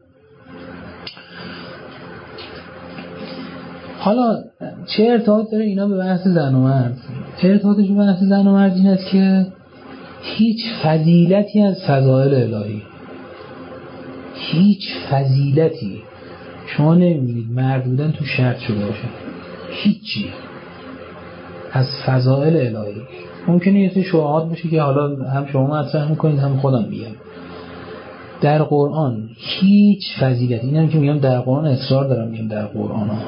حالا چه ارتباط داره اینا به بحث زن و مرد؟ ارتباطش به بحث زن و مرد این است که هیچ فضیلتی از فضائل الهی، هیچ فضیلتی شما نمی‌بینید مرد بودن تو شرط شده باشه، هیچی از فضائل الهی. ممکنه یه سری شواهد باشه که حالا هم شما مطرح میکنید هم خودم میگم. در قرآن هیچ فضیلتی، اینم که میگم در قرآن اصرار دارم میگم در قرآن ها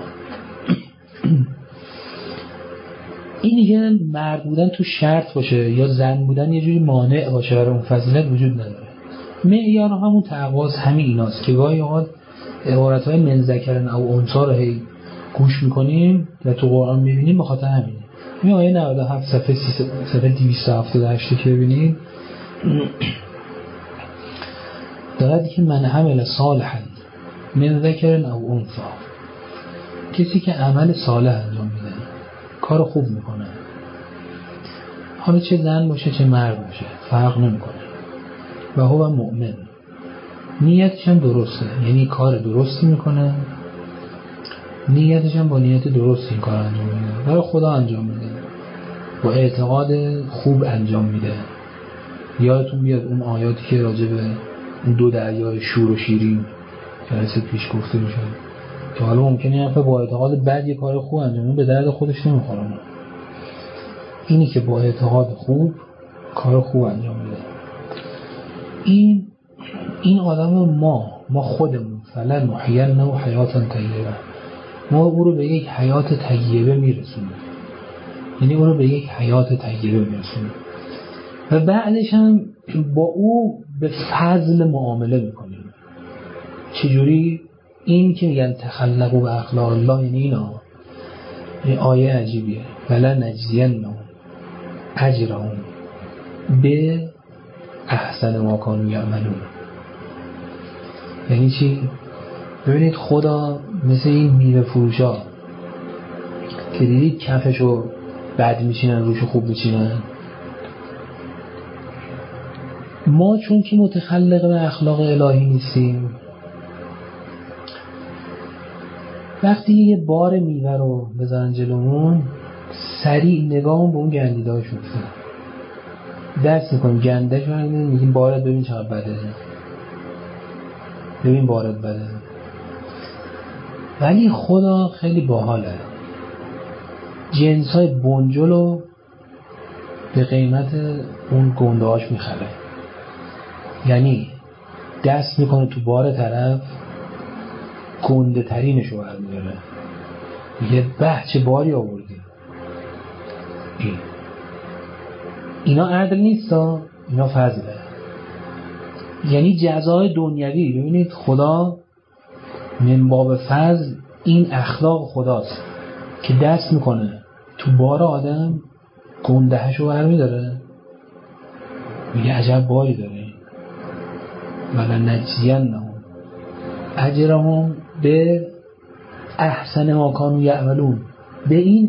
اینی که مرد بودن تو شرط باشه یا زن بودن یه جوری مانع باشه برای اون فضیلت وجود نداره. معیار همون تقواست، همین ایناست که گاهی اوقات عبارت‌های من ذکرن او انثی رو هی گوش میکنیم و تو قرآن میبینیم، به خاطر همینه. این آیه نود و هفت صفحه صفحه دویست و هفتاد و هشت که ببینید دارد که من عمل صالحا من ذکر او انثی، کسی که عمل صالح انجام میده، کار خوب میکنه، حالا چه زن باشه چه مرد باشه فرق نمیکنه، و هو مؤمن، نیتش هم درسته، یعنی کار درستی میکنه، نیتش هم با نیت درست این کار انجام میده، برای خدا انجام میده، با اعتقاد خوب انجام میده. یادتون بیاد اون آیاتی که راجع به اون دو دریای شور و شیرین جلسه پیش گفته میشه که حالا ممکنه یه نفر با اعتقاد بد یه کار خوب انجام میده، به درد خودش نمیخوره. اینی که با اعتقاد خوب کار خوب انجام میده، این این آدم ما ما خودمون فعلا نحیینا و حیاتا طیبه، ما او رو به یک حیات طیبه میرسونیم، یعنی او رو به یک حیات طیبه میرسونیم و بعدش هم با او به فضل معامله میکنیم. چجوری؟ این که میگن تخلقوا به اخلاق الله، یعنی اینا، این آیه عجیبیه، ولا نجزینهم اجرهم به احسن ما کانوا یعملون. یعنی چی؟ ببینید خدا مثل این میوه فروشا که دیدید کفشو بد میچینن روشو خوب میچینن، ما چون که متخلق به اخلاق الهی نیستیم، وقتی یه بار میوه رو بذارن جلومون سریع نگاهمون به اون گندیدهاش میفته، دست میکنیم گندهش رو میگیم بارت ببین چقدر بده، ببین بارت بده. ولی خدا خیلی باحاله، جنسای بنجل رو به قیمت اون گندهاش میخره، یعنی دست میکنه تو بار طرف گنده ترینشو برمیاره، میگه به چه باری آوردی. این اینا عدل نیست ها، اینا فضله، یعنی جزای دنیوی. ببینید خدا من باب فضل، این اخلاق خداست که دست میکنه تو بار آدم گندهشو برمیداره، میگه عجب باری داره، ولا نجزینهم اجرهم به احسن ما کانوا یعملون، به این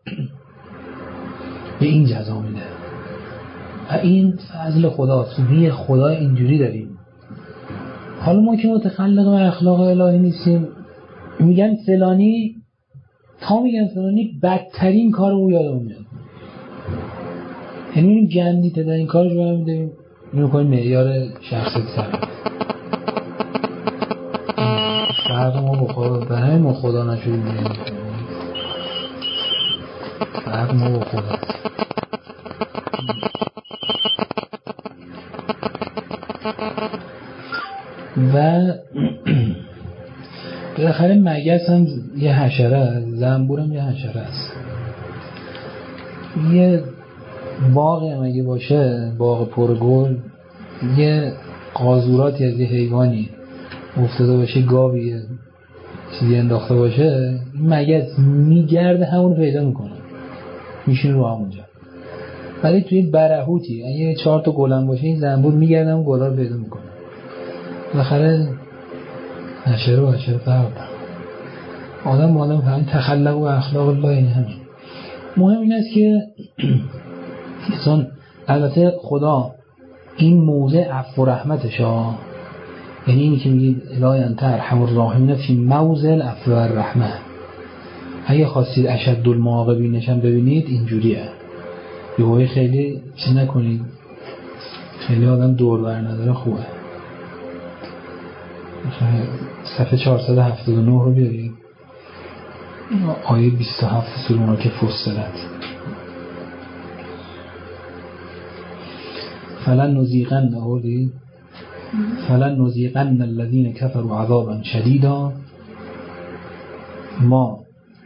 به این جزا میده. این فضل خداست، یه خدا اینجوری داریم. حالا ما که متخلق و اخلاق الهی نیستیم، میگن فلانی، تا میگن فلانی بدترین کار او یادمون میاد، یعنی این گندی تا در این کارش باید میدهیم اینو کنیم معیار شخصیت سر فرق ما با خدا. به همین ما خدا نشدیم، فرق ما با خدا. و بالاخره مگس هم یه حشره است، زنبور هم یه حشره است. یه باغ هم اگه باشه، باغ پرگل، یه قاذوراتی از یه حیوانی افتاده باشه، گاوی چیزی انداخته باشه، مگس میگرده همونو پیدا میکنه، میشینه رو همونجا. ولی توی برهوتی اگه چهار تا گلم باشه، این زنبور میگرده همون گلا رو پیدا میکنه. بالاخره حشره و حشره فرق داره. آدم با آدم فهمید تخلق و اخلاق الله این همین. مهم این است که انسان، البته خدا این موضع عفو و رحمتش ها، یعنی اینی که میگید الهی انت ارحم الراحمین فی موضع العفو و الرحمه، اگه خواستید اشد المعاقبینش هم ببینید اینجوریه. یهویی خیلی چیز نکنید، خیلی آدم دور بر نداره، خوبه. صفحه چهارصد و هفتاد و نه رو بیارید، آیه بیست و هفت سوره که فصلت فلن نذیقن آوردید فلن نذیقن الذین کفروا عذابا شدیدا، ما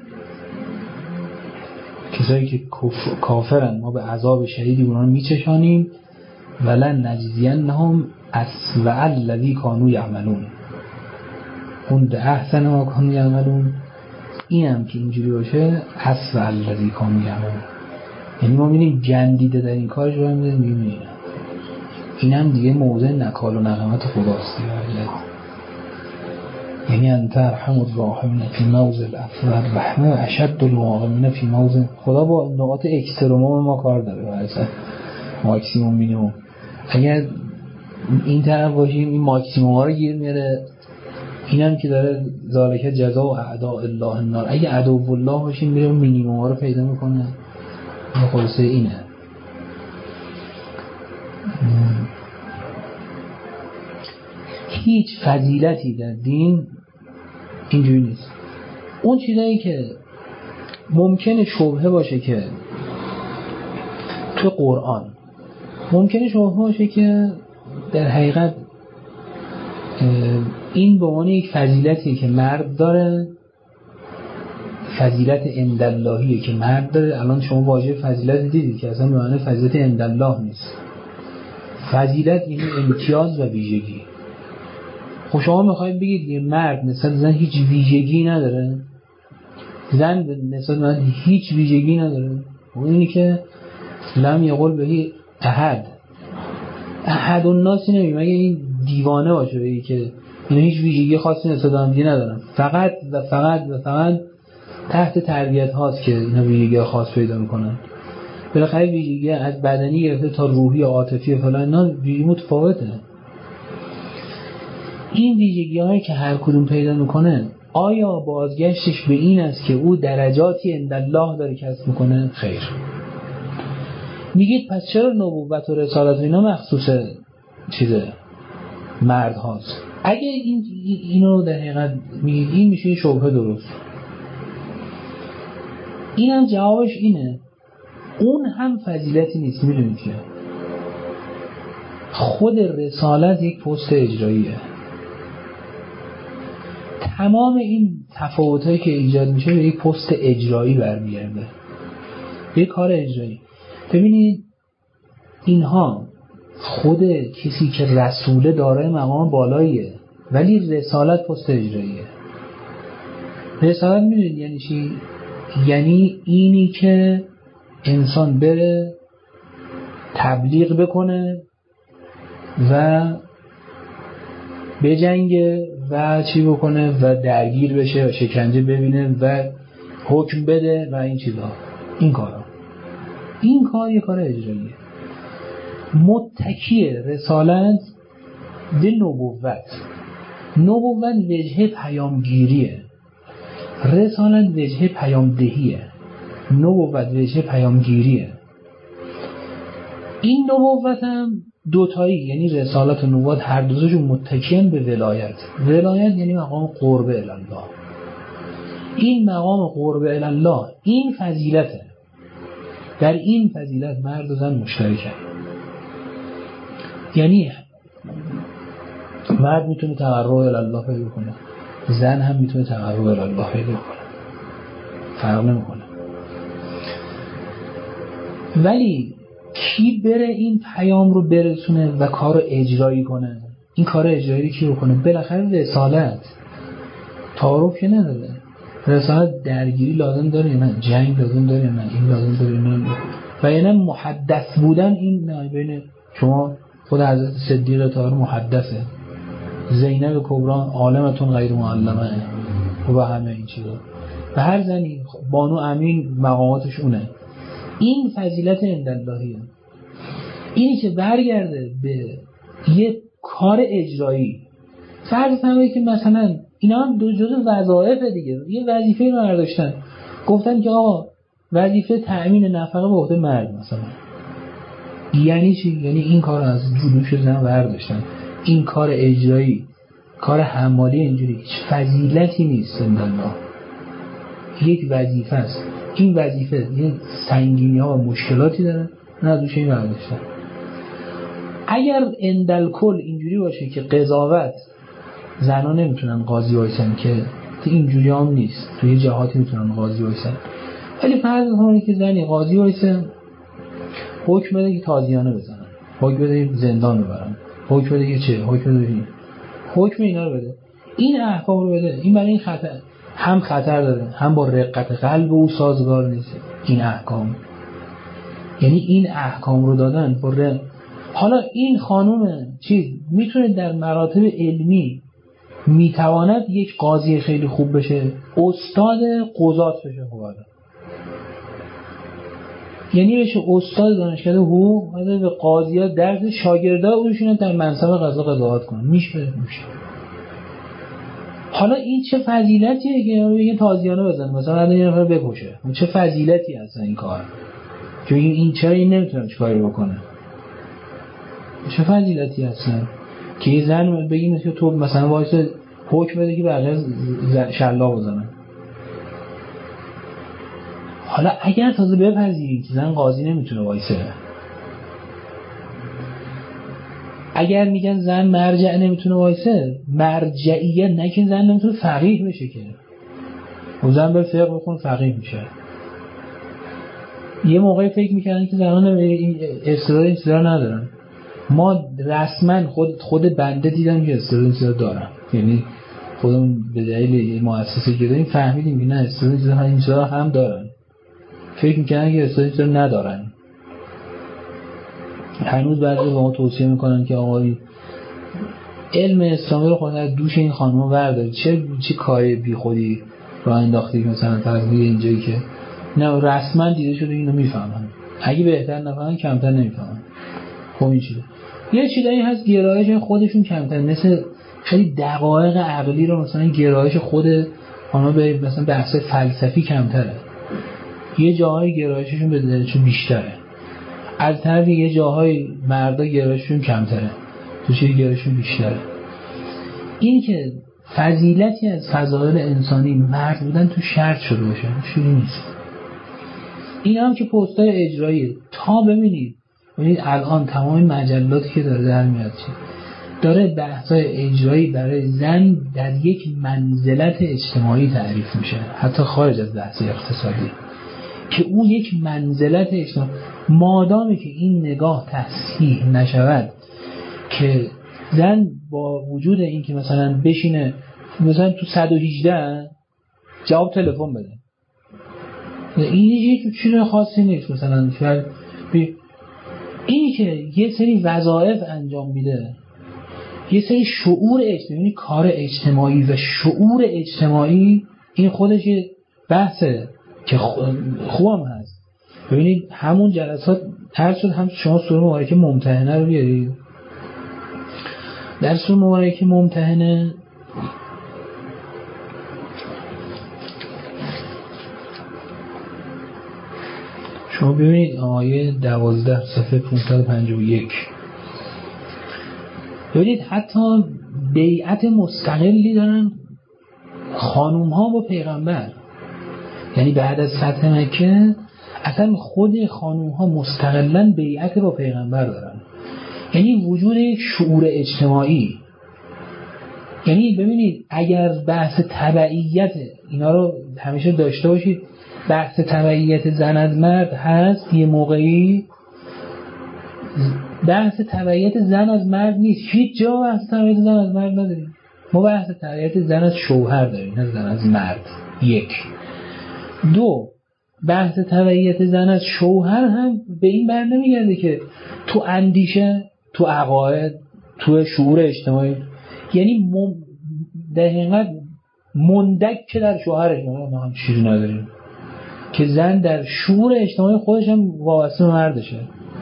کسایی که کافرن ما به عذاب شدیدی اونها رو میچشانیم. ولن نجزینهم اسوأ الذی کانوا یعملون، اون ده احسن ما کانوا یعملون، اینم که اینجوری باشه اسوأ الذی کانوا یعملون، یعنی ما میبینیم گندیده در این کارش رو میبینیم. اینم دیگه موضع نکال و نقمت خداست دیگه. یعنی انت ارحم الراحمین فی موضع العفو والرحمه و اشد المعاقبین فی موضع. خدا با نقاط اکسترموم ما کار داره، مثلا ماکسیموم مینیمم. اگر این طرف باشیم این ماکسیموم ها رو گیر میاره، اینم که داره ذالک جزاء اعداء الله النار. اگه عدو الله باشیم میره مینیمم ها رو پیدا میکنه. خلاصه اینه. هیچ فضیلتی در دین اینجوری نیست. اون چیزایی که ممکنه شبهه باشه که تو قرآن ممکنه شبهه باشه که در حقیقت این به عنوان یک فضیلتی که مرد داره، فضیلت عنداللهیه که مرد داره. الان شما واژه فضیلت دیدید که اصلا به معنی فضیلت عندالله نیست. فضیلت این امتیاز و ویژگی. خب شما میخواید بگید یه مرد نسبت زن هیچ ویژگی نداره، زن نسبت من هیچ ویژگی نداره. و اینی که لم یقل بهی احد احد الناس نمیم، اگه این دیوانه باشه بگی که اینا هیچ ویژگی خاصی نسبت هم دیگه ندارن، فقط و فقط و فقط تحت تربیت هاست که اینا ویژگی خاص پیدا میکنن. بالاخره ویژگی از بدنی گرفته تا روحی عاطفی فلان اینا ویژگی متفاوته. این ویژگی هایی که هر کدوم پیدا میکنه آیا بازگشتش به این است که او درجاتی عندالله داره کسب میکنه؟ خیر. میگید پس چرا نبوت و رسالت اینا مخصوص چیزه مرد هاست؟ اگه این اینو در حقیقت میگید این میشه شبهه درست. این هم جوابش اینه اون هم فضیلتی نیست. میدونید که خود رسالت یک پست اجراییه. تمام این تفاوتایی که ایجاد میشه به یک پست اجرایی برمیگرده، به یک کار اجرایی. ببینید اینها خود کسی که رسوله دارای مقام بالاییه، ولی رسالت پست اجراییه. رسالت میدونید یعنی چی؟ یعنی اینی که انسان بره تبلیغ بکنه و بجنگه و چی بکنه و درگیر بشه و شکنجه ببینه و حکم بده و این چیزها. این کارا این کار یه کار اجراییه. متکی رسالت به نبوت. نبوت وجه پیامگیریه، رسالت وجه پیامدهیه. نبوت وجه پیامگیریه. این نبوت هم دوتایی، یعنی رسالت و نبوت هر دوشون متکیان به ولایت. ولایت یعنی مقام قرب الله. این مقام قرب الله این فضیلته. در این فضیلت مرد و زن مشترکن. یعنی مرد میتونه تقرب الله پیدا کنه، زن هم میتونه تقرب الله پیدا کنه، فرق نمیکنه. ولی کی بره این پیام رو برسونه و کار رو اجرایی کنه؟ این کار اجرایی کی رو کنه؟ بالاخره رسالت تعارف که نداره. رسالت درگیری لازم داره نه، جنگ لازم داره نه، این لازم داره نه. و یعنی محدث بودن این نه، بین شما خود حضرت صدیق طاهر محدثه، زینب کبرا عالمتون غیر معلمه و همه این چیزا، و هر زنی بانو امین مقاماتش اونه. این فضیلت عنداللهیه. اینی که برگرده به یه کار اجرایی. فرض کنید که مثلا اینا هم دو جزء وظایف دیگه، یه وظیفه رو برداشتن گفتن که آقا وظیفه تأمین نفقه به عهده مرد مثلا. یعنی چی؟ یعنی این کار از جلوش زن برداشتن. این کار اجرایی، کار حمالی اینجوری هیچ فضیلتی نیست عندالله. یک وظیفه است. این وظیفه یه سنگینی ها و مشکلاتی داره، نه دوشه این برداشتن. اگر عندالکل اینجوری باشه که قضاوت زنها نمیتونن قاضی وایسن، که اینجوری هم نیست، توی جهاتی میتونن قاضی وایسن، ولی فرض کنید که زنی قاضی وایسه حکم بده که تازیانه بزنن، حکم بده که زندان ببرن، حکم بده که چه، حکم بده حکم اینا رو بده، این احکام رو بده، این برای این خطر هم خطر داره، هم با رقت قلب او سازگار نیست این احکام. یعنی این احکام رو دادن با رقت. حالا این خانوم چیز میتونه در مراتب علمی میتواند یک قاضی خیلی خوب بشه، استاد قضات بشه خوبه، یعنی بشه استاد دانشکده حقوق، بعد به قاضی‌ها درس شاگردا اونشون در منصب قضا قضاوت کنن، میشه میشه. حالا این چه فضیلتیه که بگن تازیانه بزنه مثلا بعد یه نفر بکشه؟ چه فضیلتی هست این کار؟ که این چرا این نمیتونه چیکاری بکنه؟ چه فضیلتی هست که یه زن بگیم که تو مثلا وایس حکم بده که بقیه شلاق بزنن؟ حالا اگر تازه بپذیریم که زن قاضی نمیتونه وایسه، اگر میگن زن مرجع نمیتونه وایسه، مرجعیه نه که زن نمیتونه فقیه بشه، که اون زن بر فقه بخون فقیه میشه. یه موقعی فکر میکردن که زنان این استعداد این چیزا ندارن. ما رسما خود خود بنده دیدم که استعداد این چیزا دارن، یعنی خودمون به دلیل مؤسسه که داریم فهمیدیم که نه استعداد این چیزا هم دارن. فکر میکنن که استعداد این چیزا ندارن. هنوز بعضی به ما توصیه میکنن که آقای علم اسلامی رو خودت دوش این خانم‌ها بردار، چه چه کاری بی خودی راه انداختی که مثلا فرضی اینجایی که نه رسما دیده شده اینو میفهمن، اگه بهتر نفهمن کمتر نمیفهمن. خب این چیه؟ یه چیزایی هست گرایش خودشون کمتر، مثل خیلی دقایق عقلی رو مثلا گرایش خود آنها به مثلا بحث فلسفی کمتره، یه جاهای گرایششون به دلشون بیشتره، از طرف یه جاهای مردا گرایششون کمتره، تو چه گرایششون بیشتره. این که فضیلتی از فضایل انسانی مرد بودن تو شرط شده باشه شوری نیست. این هم که پستای اجرایی تا ببینید ببینید الان تمام مجلاتی که داره در میاد داره بحثای اجرایی برای زن در یک منزلت اجتماعی تعریف میشه، حتی خارج از بحث اقتصادی، که اون یک منزلت اجتماعی. مادامی که این نگاه تصحیح نشود که زن با وجود این که مثلا بشینه مثلا تو صد و هجده جواب تلفن بده، این یک چیز خاصی نیست. مثلا شاید اینی که یه سری وظایف انجام میده، یه سری شعور اجتماعی، کار اجتماعی و شعور اجتماعی این خودش بحثه که خوبم هست. ببینید همون جلسات هر شد هم شما سوره مبارکه ممتحنه رو بیارید. در سوره مبارکه ممتحنه شما ببینید آیه دوازده صفحه پانصد و پنجاه و یک، ببینید حتی بیعت مستقلی دارن خانوم ها با پیغمبر. یعنی بعد از فتح مکه اصلا خود خانوم ها مستقلا بیعت با پیغمبر دارن. یعنی وجود یک شعور اجتماعی. یعنی ببینید اگر بحث تبعیت اینا رو همیشه داشته باشید، بحث تبعیت زن از مرد هست یه موقعی، بحث تبعیت زن از مرد نیست. هیچ جا بحث تبعیت زن از مرد نداریم. ما بحث تبعیت زن از شوهر داریم، نه زن از مرد. یک. دو، بحث تبعیت زن از شوهر هم به این بر نمیگرده که تو اندیشه، تو عقاید، تو شعور اجتماعی، یعنی در حقیقت مندک که در شوهرش ما هم چیزی نداریم که زن در شعور اجتماعی خودش هم وابسته به مردشه.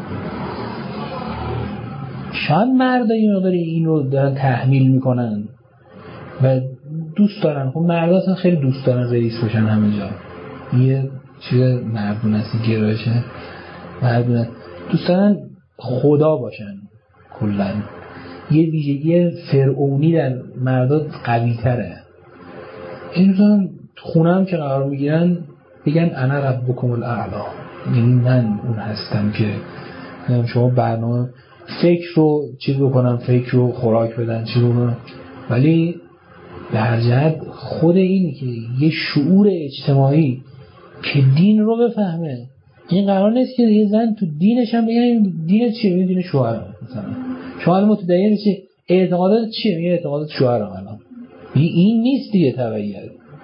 شاید مرد این مقداری این رو دارن تحمیل میکنن و دوست دارن. خب مردا اصلا خیلی دوست دارن رئیس باشن همه جا. یه چیز مردونستی گرایشه، مردونست دوست دارن خدا باشن. کلا یه ویژگی فرعونی در مردا قوی تره. این روزا خونه هم که قرار میگیرن بگن انا ربکم الاعلی، یعنی من اون هستم که شما برنامه فکر رو چیز بکنم، فکر رو خوراک بدن چیز رو، ولی به هر جهت خود اینی که یه شعور اجتماعی که دین رو بفهمه. این قرار نیست که یه زن تو دینش هم بگه دین چیه؟ میگه دین شوهر. مثلا شوهر متدین چیه؟ اعتقادات چیه؟ میگه اعتقادات شوهر. الان این نیست دیگه تبعیت.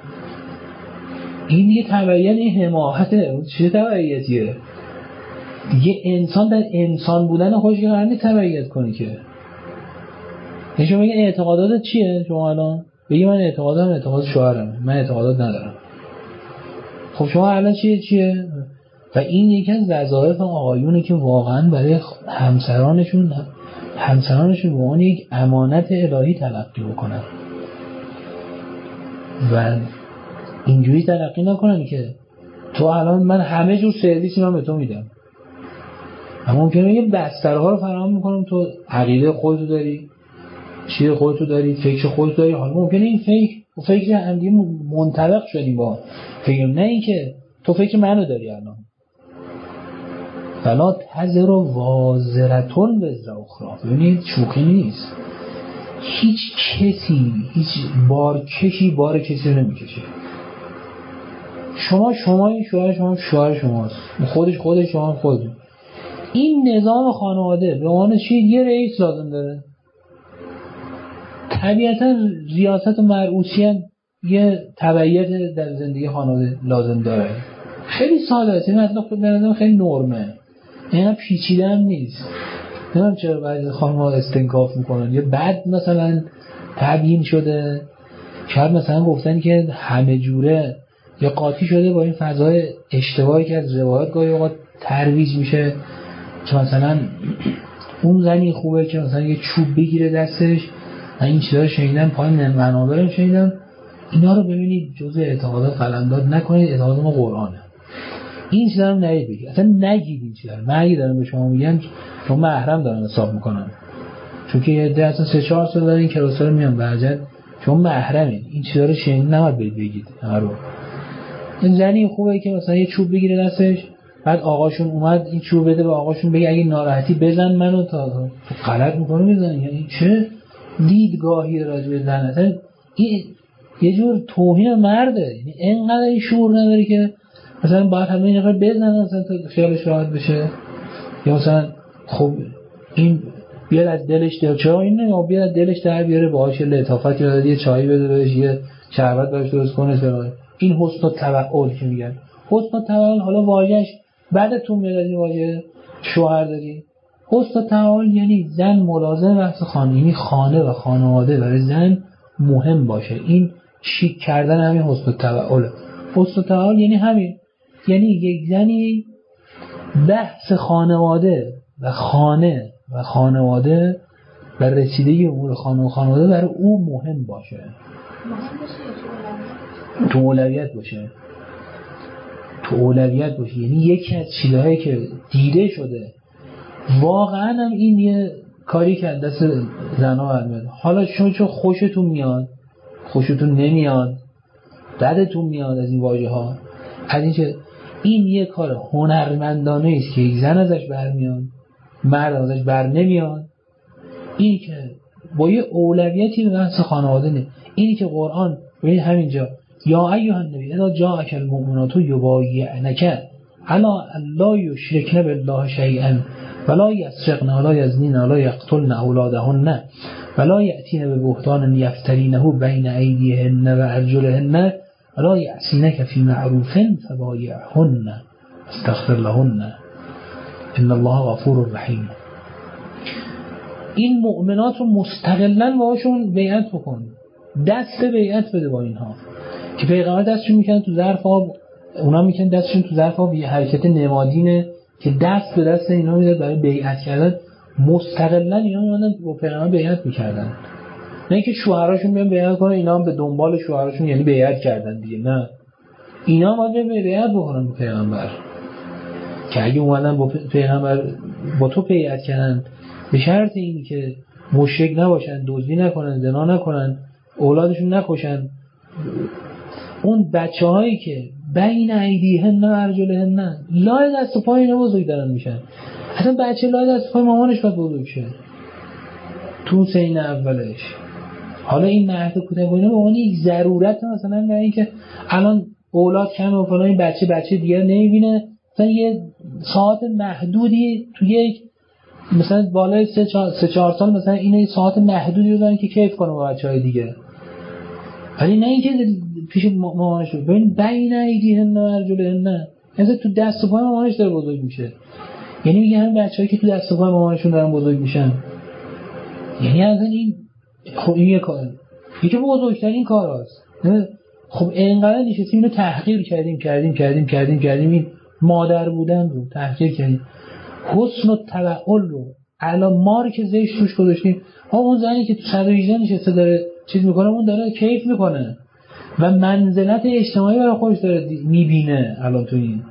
این دیگه تبعیت این حماقته. چه تبعیتیه؟ دیگه انسان در انسان بودن خودش قرار نیست تبعیت کنی که. یعنی شما میگه اعتقادات چیه؟ شما الان بگی من اعتقادم اعتقاد شوهرم، من اعتقادات ندارم. خب شما الان چیه چیه؟ و این یکی از وظایف آقایونه که واقعا برای همسرانشون همسرانشون واقعا یک امانت الهی تلقی بکنن و اینجوری تلقی نکنن که تو الان من همه جور سرویسی من به تو میدم، اما ممکنه یه بسترها رو فراهم میکنم، تو عقیده خودتو داری، چیه خودتو داری، فکر خودتو داری. حالا ممکنه این فکر و فکر همدیگه منطبق شدیم با فکر، نه این که تو فکر منو داری الان. فلا تزر وازرتون وزر اخرى. ببینید شوخی نیست. هیچ کسی هیچ بار کشی بار کسی رو نمیکشه. شما شمایی، شوهر شما شوهر شماست، خودش خودش شما خود. این نظام خانواده به عنوان چی؟ یه رئیس لازم داره. طبیعتا ریاست و مرئوسیت یه تبعیت در زندگی خانواده لازم داره. خیلی ساده است. این مطلب خود به خیلی نرمه، اینا پیچیده هم نیست. نمیدونم چرا بعضی خانم‌ها استنکاف میکنن یا بعد مثلا تبیین شده، شاید مثلا گفتن که همه جوره یا قاطی شده با این فضای اشتباهی که از روایات گاهی اوقات ترویج میشه که مثلا اون زنی خوبه که مثلا یه چوب بگیره دستش. من این چیزا رو شنیدم، پایین منابع رو شنیدم. اینا رو ببینید جزء اعتقادات قلمداد نکنید. اعتقاد ما قرآنه. این چیزا رو نگید بگید، اصلا نگید این چیزا رو. من اگه دارم به شما میگم چون محرم دارم حساب میکنم، چون که یه ده اصلا سه چهار سال دارین کلاسا رو میام برجت، چون محرمین این چیزا رو شنید نماد برید بگید. هرو این زنی خوبه که مثلا یه چوب بگیره دستش، بعد آقاشون اومد این چوب بده به آقاشون بگه اگه ناراحتی بزن منو، تا تو غلط میکنه میزنی. یعنی چه دیدگاهی راجع به زن؟ اصلا این یه جور توهین مرده. یعنی اینقدر این شعور نداره که مثلا باید همه این نفر بزنن مثلا تا خیالش راحت بشه، یا مثلا خب این بیاد از دلش در چرا این نه بیاد از دلش در بیاره باهاش لطافت یاد یه چای بده بهش، یه شربت براش درست کنه. این حسن التبعل که میگن. حسن التبعل حالا واژه‌اش بعدتون میاد این واژه شوهر داری، حسن تعامل یعنی زن ملازم بحث خانه، یعنی خانه و خانواده برای زن مهم باشه. این شیک کردن همین حسن تعامل. حسن تعامل یعنی همین، یعنی یک زنی بحث خانواده و خانه و خانواده و رسیدگی امور خانه و خانواده برای او مهم باشه، تو اولویت باشه، تو اولویت باشه. یعنی یکی از چیزهایی که دیده شده واقعا هم این یه کاری که دست زنها برمیاد. حالا شما چون خوشتون میاد، خوشتون نمیاد، بدتون میاد از این واژه ها، از این که این یه کار هنرمندانه است که یک زن ازش برمیاد، مرد ازش بر نمیاد. این که با یه اولویتی به بحث خانواده نه. اینی که قرآن ببین همینجا یا ایها النبی اذا جاءک المؤمنات یبایعنک علی الا یشرکن بالله شیئا ولا یسرقن ولا یزنین ولا یقتلن اولادهن ولا یأتین ببهتان یفترینه بین ایدیهن و ارجلهن ولا یعصینک فی معروف فبایعهن استغفر لهن ان الله غفور رحیم. این مؤمنات رو مستقلاً باهاشون بیعت بکن، دست بیعت بده با اینها که پیغمبر دستشون میکنن تو ظرف آب، اونا میکنن دستشون تو ظرف آب، یه حرکت نمادینه که دست به دست اینا میده برای بیعت کردن. مستقلاً اینا میمونن با پیغمبر بیعت میکردن، نه اینکه شوهراشون بیان بیعت کنن اینا هم به دنبال شوهراشون یعنی بیعت کردن دیگه. نه، اینا باید بیعت بکنن با پیغمبر که اگه اومدن با پیغمبر با تو بیعت کردن به شرط اینی که مشرک نباشن، دزدی نکنن، زنا نکنن، اولادشون نکشن، اون بچه هایی که بین ایدیهن و ارجلهن لای دست و پای اینا بزرگ دارن میشن. اصلا بچه لای دست و پای مامانش باید بزرگ شه تو سین اولش. حالا این مهد کودک و اینا به عنوان یک ضرورت مثلا برای اینکه الان اولاد کمه و فلان، این بچه بچه دیگه نمیبینه، مثلا یه ساعت محدودی تو یک مثلا بالای سه چهار سه چهار سال مثلا اینه ساعت محدودی رو دارن که کیف کنه با بچهای دیگه، ولی نه اینکه پیش مامانش رو ببین بین ایدیهن و ارجلهن، مثلا تو دست و پای مامانش داره بزرگ میشه. یعنی میگه همین بچه‌هایی که تو دست و پای مامانشون دارن بزرگ میشن، یعنی اصلا این خب این یه کار یکی بزرگترین کاراست. خب اینقدر نشستیم اینو تحقیر کردیم کردیم کردیم کردیم کردیم این مادر بودن رو تحقیر کردیم، حسن و تبعل رو الان مارک زشت روش گذاشتیم. ها اون زنی که تو صد و هجده نشسته داره چیز میکنه، اون داره کیف میکنه و منزلت اجتماعی برای خودش داره میبینه. الان تو این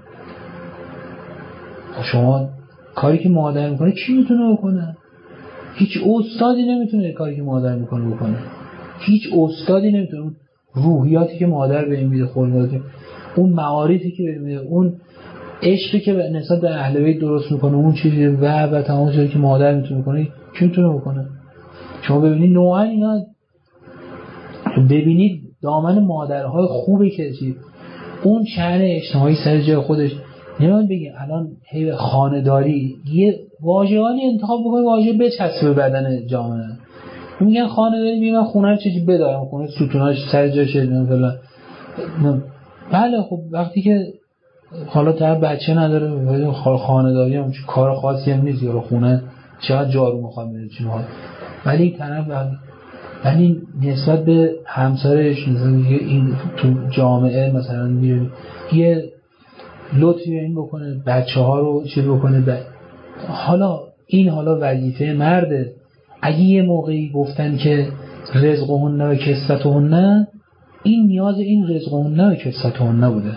شما کاری که مادر میکنه کی میتونه بکنه؟ هیچ استادی نمیتونه کاری که مادر میکنه بکنه. هیچ استادی نمیتونه. روحیاتی که مادر به این میده، خورماتی، اون معارفی که به میده، اون عشقی که به نسبت به اهل بیت درست میکنه، اون چیزی و و تمام چیزی که مادر میتونه کنه کی میتونه بکنه؟ شما ببینید نوعا اینا، ببینید دامن مادرهای خوبه که چی اون شأن اجتماعی سر جای خودش. نمیدونم بگیم الان هی خانه‌داری یه واژه‌ای انتخاب بکنید، واژه بچسبه به بدن جامعه. میگن خانه‌داری، میگن خونه رو چیزی بدارم، خونه ستوناش سر جاش فلان. بله خب وقتی که حالا در بچه نداره خانه‌داری هم کار خاصی هم نیست، یا خونه چقدر جارو میخواد بده چی میخواد، ولی این طرف ولی نسبت به همسرش این تو جامعه مثلا میره یه لطفی این بکنه، بچه ها رو چیز بکنه. ب... حالا این حالا وظیفه مرده. اگه یه موقعی گفتن که رزقهن و کسوتهن، این نیاز این رزقهن و کسوتهن نبوده.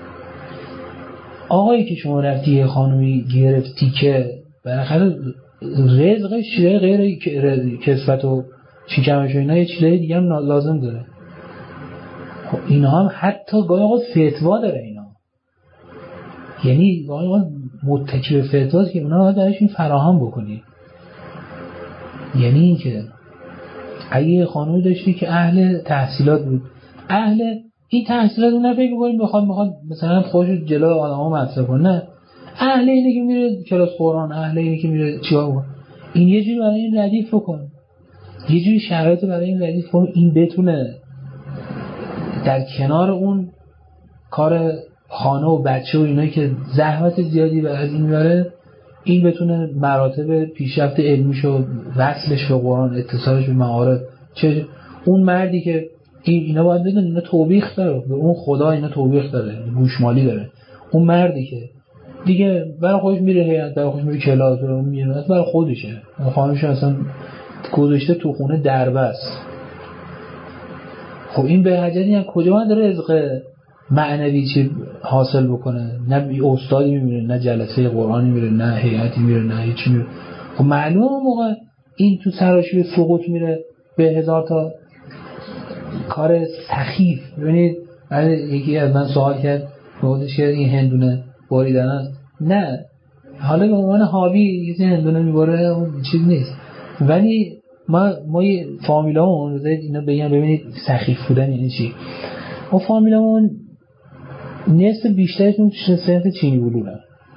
آقایی که شما رفتی یه خانومی گرفتی که بالاخره رزقش چیزای غیر کسوت و شکمش و اینا یه چیزای دیگه هم لازم داره. خب اینا هم حتی گاهی اوقات فتوا داره اینا، یعنی گاهی اوقات متکی به فتواست که اونا باید برایشون فراهم بکنی. یعنی این که اگه یه خانومی داشتی که اهل تحصیلات بود، اهل این تحصیلات رو نفکر بکنیم بخواد بخواد مثلا خودش جلوی آدم‌ها مطرح کنه، نه، اهل اینه که میره کلاس قرآن، اهل اینه که میره چیکار کنه، این یه جوری برای این ردیف بکن، یه جوری شرایط برای این ردیف کن این بتونه در کنار اون کار خانه و بچه و اینا که زحمت زیادی برای این میبره این بتونه مراتب پیشرفت علمیشو وصلش به قرآن، اتصالش به معارف، چه اون مردی که این اینا باید بدون اینا توبیخ داره، به اون خدا اینا توبیخ داره، گوشمالی داره. اون مردی که دیگه برای خودش میره هیئت، برای خودش میره کلاس، برای میره برای خودشه، خانمش اصلا گذاشته تو خونه دربست. خب این به حجتی هم کجا من داره رزق معنوی چی حاصل بکنه؟ نه استادی میره، نه جلسه قرآنی میره، نه هیئتی میره، نه هیچی میره. خب معلومه اون موقع این تو سراشوی سقوط میره به هزار تا کار سخیف. ببینید یکی از من سوال کرد گفتش که این هندونه باریدن نه، حالا به عنوان هابی یه هندونه میباره چیز نیست، ولی ما ما فامیلامون روزه اینا بگم ببینید سخیف بودن یعنی چی. ما فامیلامون نصف بیشترشون صنف چینی بلورن.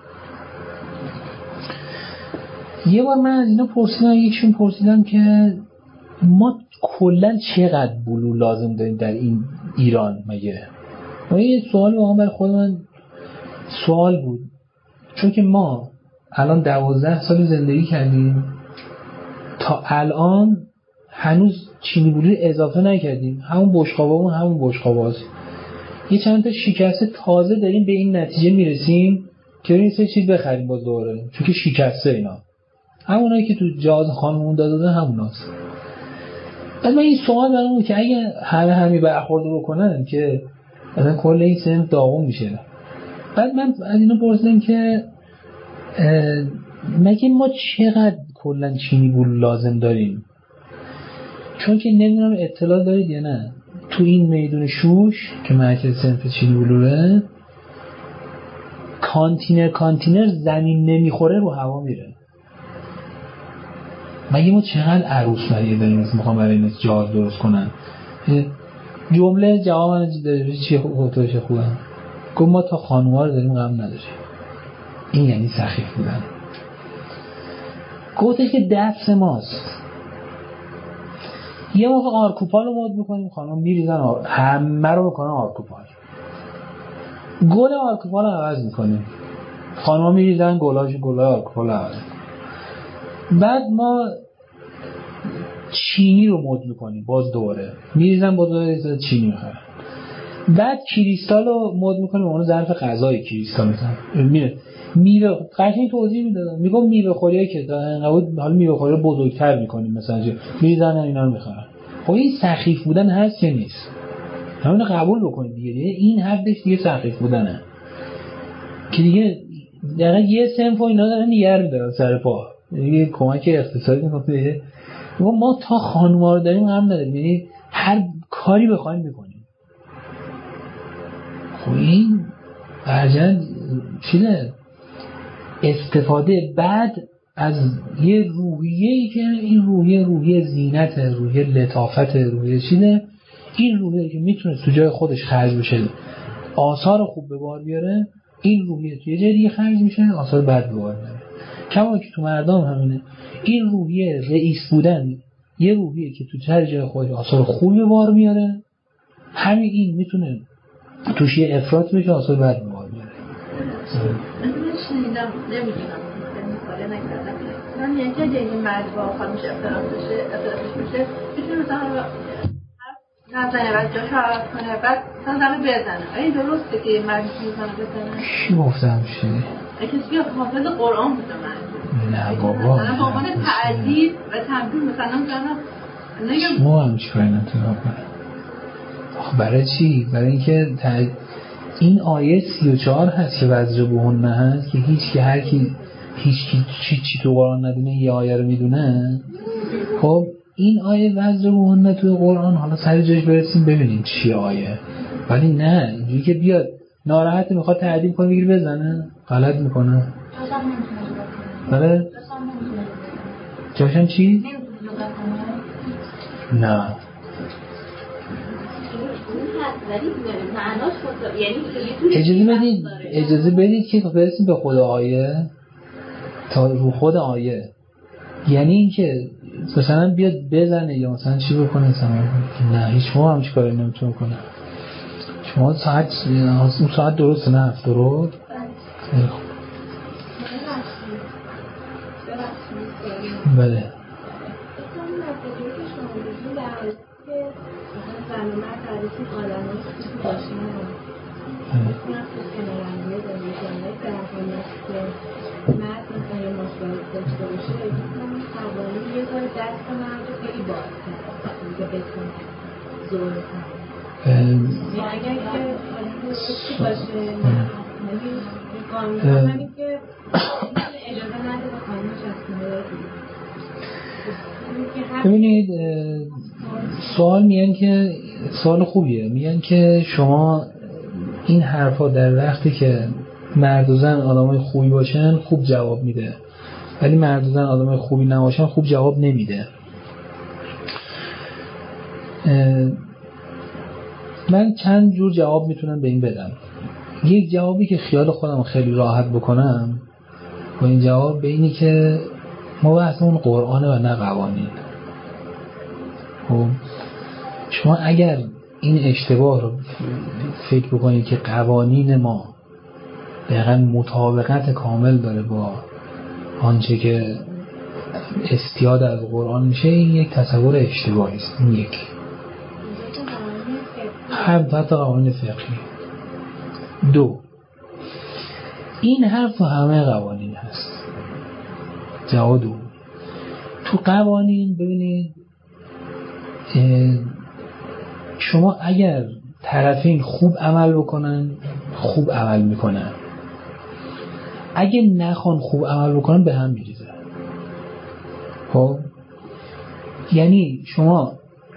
یه بار من از اینا پرسیدم، یکشون پرسیدم که ما کلا چقدر بلور لازم داریم در این ایران مگه؟ و یه سوال واقعا برای خود من سوال بود، چون که ما الان دوازده سال زندگی کردیم تا الان هنوز چینی بلور اضافه نکردیم، همون بشقابامون همون بشقاباست. یه چند تا شکسته تازه داریم به این نتیجه میرسیم که این سه چیز بخریم باز دوباره، چون که شکسته اینا همونایی که تو جهاز خانمون داده هموناست. بعد من این سوال برام بود که اگه همه همین برخورد بکنن که مثلا کل این سن داغون میشه. بعد من از اینا پرسیدم که مگه ما چقدر کلا چینی بول لازم داریم؟ چون که نمیدونم اطلاع دارید یا نه، تو این میدون شوش که مرکز صنف چینی بلوره کانتینر کانتینر زمین نمیخوره رو هوا میره. مگه ما چقدر عروس مریه داریم مثل میخوام برای این جهاز درست کنن؟ جمله جواب من داره چی خوبه خوبه گفت ما تا خانوار داریم غم نداریم. این یعنی سخیف بودن. گفته که دست ماست یه موقع آرکوپال رو مد میکنیم خانم میریزن آر... همه رو بکنن آرکوپال، گل آرکوپال رو عوض میکنیم خانم میریزن گلاش گلای آرکوپال رو عوض. بعد ما چینی رو مد میکنیم باز دوباره میریزن باز دوباره چینی میخورن. بعد کریستال رو مد میکنیم اونو ظرف غذای کریستال میزن میره میوه قشنگ توضیح میدادم میگم میوه خوریه که حالا میوه خوری بزرگتر میکنیم مثلا میریزن اینا رو میخورن. خب این سخیف بودن هست که نیست؟ همون قبول بکنید دیگه. این حدش دیگه سخیف بودنه که دیگه در یه صنف و اینا دارن نیر میدارن سر پا دیگه کمک اقتصادی میکنه. ما تا خانوار داریم غم نداریم، یعنی هر کاری بخوایم میکنیم. خب این برجن چیه؟ استفاده بعد از یه روحیه‌ای که این روحیه روحیه زینت، روحیه لطافت، روحیه چیه؟ این روحیه که میتونه تو جای خودش خرج بشه آثار خوب به بار بیاره، این روحیه تو یه جای دیگه خرج میشه آثار بد به بار میاره. کما که تو مردم همینه. این روحیه رئیس بودن یه روحیه که تو هر جای خودش آثار خوب به بار میاره، همین این میتونه توش یه افراط بشه آثار بد به بار بیاره. شنیدم نمیدونم مثلا نکردم من یه جایی این مرد با خانمش اختلاف بشه اختلافش بشه میتونه مثلا نزنه بعد جاش رو عوض کنه بعد مثلا دقیقه بزنه. این درسته که مرد میتونه بزنه؟ چی گفتم چی؟ کسی که حافظ قرآن بوده من نه بابا مثلا با عنوان تعدید و تنبیه مثلا میگم ما هم چی کاری نتونم کنم. برای چی؟ برای اینکه تع... این آیه سی و چهار هست که وزر بهن هست که هیچ که هر کی هیچ کی چی چی تو قرآن ندونه یه آیه رو میدونه. خب این آیه وزر بهن تو قرآن حالا سر جاش برسیم ببینیم چی آیه، ولی نه اینجوری که بیاد ناراحت میخواد تعدیل کنه بگیر بزنه غلط میکنه. بله جاشم چی؟ نه اجازه بدید اجازه بدید که برسیم به خود آیه تا رو خود آیه. یعنی این که مثلا بیاد بزنه یا مثلا چی بکنه مثلا نه هیچ شما هم چی کاری نمیتونه کنه. شما ساعت اون ساعت درست نه درست بله. زن و مرد تعریفی آدم هست که باشیم میاد تو سنرنگیه داری جانب در حالیت که مرد مثلا یه مشکل داشته باشه من قوانین یه بار دست مرد رو خیلی باز کرد که بتون زور کنم اگر که آدم باشه نمیدونی قانون همین که اجازه نده با قانون شخصی ببینید سوال میگن که سوال خوبیه، میگن که شما این حرفا در وقتی که مرد و زن آدمای خوبی باشن خوب جواب میده، ولی مرد و زن آدمای خوبی نباشن خوب جواب نمیده. من چند جور جواب میتونم به این بدم. یک جوابی که خیال خودم خیلی راحت بکنم با این جواب به اینی که ما بحثمون قرآنه و نه قوانین. خب شما اگر این اشتباه رو فکر بکنید که قوانین ما دقیقا مطابقت کامل داره با آنچه که استیاد از قرآن میشه، این یک تصور اشتباهی است. این یک هم حتی قوانین فقهی. دو، این حرف همه قوانین هست. جواب دو، تو قوانین ببینید شما اگر طرفین خوب عمل بکنن خوب عمل میکنن، اگه نخوان خوب عمل بکنن به هم میریزه. خب یعنی شما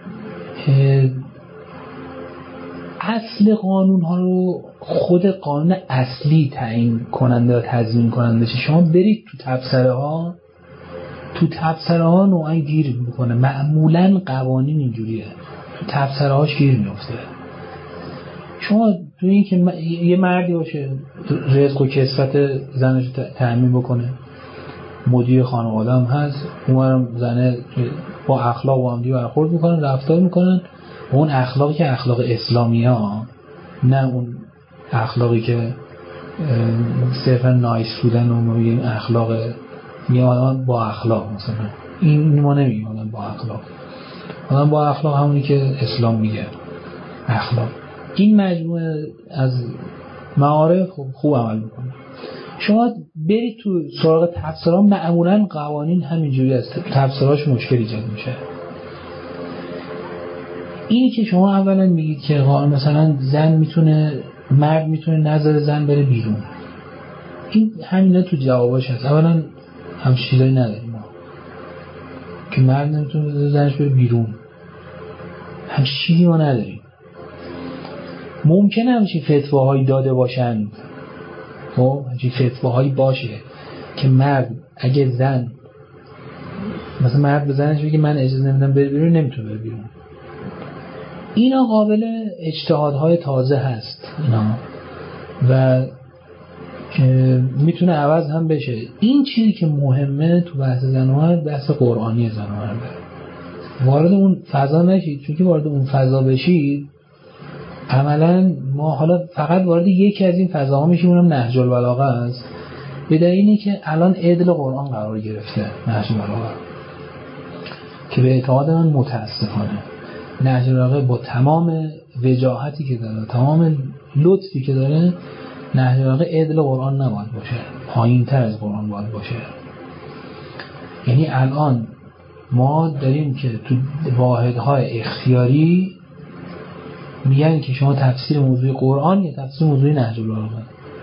اصل قانون ها رو خود قانون اصلی تعیین کننده و تضمین کننده شه. شما برید تو تبصره ها، تو تبصره ها نوعا گیر میکنه. معمولا قوانین اینجوریه، تو تبصره هاش گیر میفته. شما تو این که یه مردی باشه رزق و کسوت زنش تأمین بکنه، مدیر خانواده هم هست، اونم زنه با اخلاق و همدیگه برخورد میکنن، رفتار میکنن، اون اخلاقی که اخلاق اسلامی ها، نه اون اخلاقی که صرفا نایس بودن و ما بگیم اخلاق میادان با اخلاق. مثلا این ما نمیگیم آدم با اخلاق. آدم با اخلاق همونی که اسلام میگه اخلاق. این مجموعه از معارف خوب, خوب عمل میکنه. شما برید تو سراغ تفسیرها، معمولا قوانین همینجوری است، تفسیرهاش مشکل ایجاد میشه. اینی که شما اولا میگید که مثلا زن میتونه، مرد میتونه نظر زن بره بیرون، این همینا تو جواباش هست. اولا هم چیزایی نداریم ما که مرد نمیتونه زنش بره بیرون، هم چیزی ما نداریم. ممکنه همچین فتواهایی داده باشند، خب همچین فتواهایی باشه که مرد اگه زن مثلا مرد به زنش بگه من اجازه نمیدم بره بیرون، نمیتونه بره بیرون. اینا قابل اجتهادهای تازه هست اینا و میتونه عوض هم بشه. این چیزی که مهمه تو بحث زن و مرد، بحث قرآنی زن و مرد. وارد اون فضا نشید، چون که وارد اون فضا بشید عملا ما حالا فقط وارد یکی از این فضاها میشیم، اونم نهج البلاغه است. به دلیلی که الان عدل قرآن قرار گرفته نهج البلاغه، که به اعتقاد من متاسفانه نهج البلاغه با تمام وجاهتی که داره، تمام لطفی که داره، نهج البلاغه عدل قرآن نباید باشه، پایین تر از قرآن باید باشه. یعنی الان ما داریم که تو واحدهای اختیاری میگن که شما تفسیر موضوع قرآن یا تفسیر موضوع نهج البلاغه.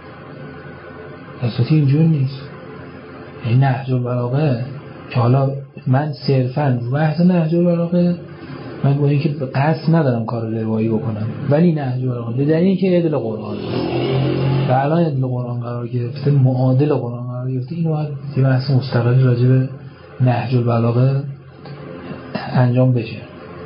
اصلا اینجور نیست. یعنی نهج البلاغه که حالا من صرفاً بحث نهج البلاغه، من با اینکه قصد ندارم کار روایی بکنم، ولی نهج البلاغه به دلیل اینکه عدل قرآن و الان عدل قرآن قرار گرفته، معادل قرآن قرار گرفته، اینو باید یه بحث مستقلی راجع به نهج البلاغه انجام بشه.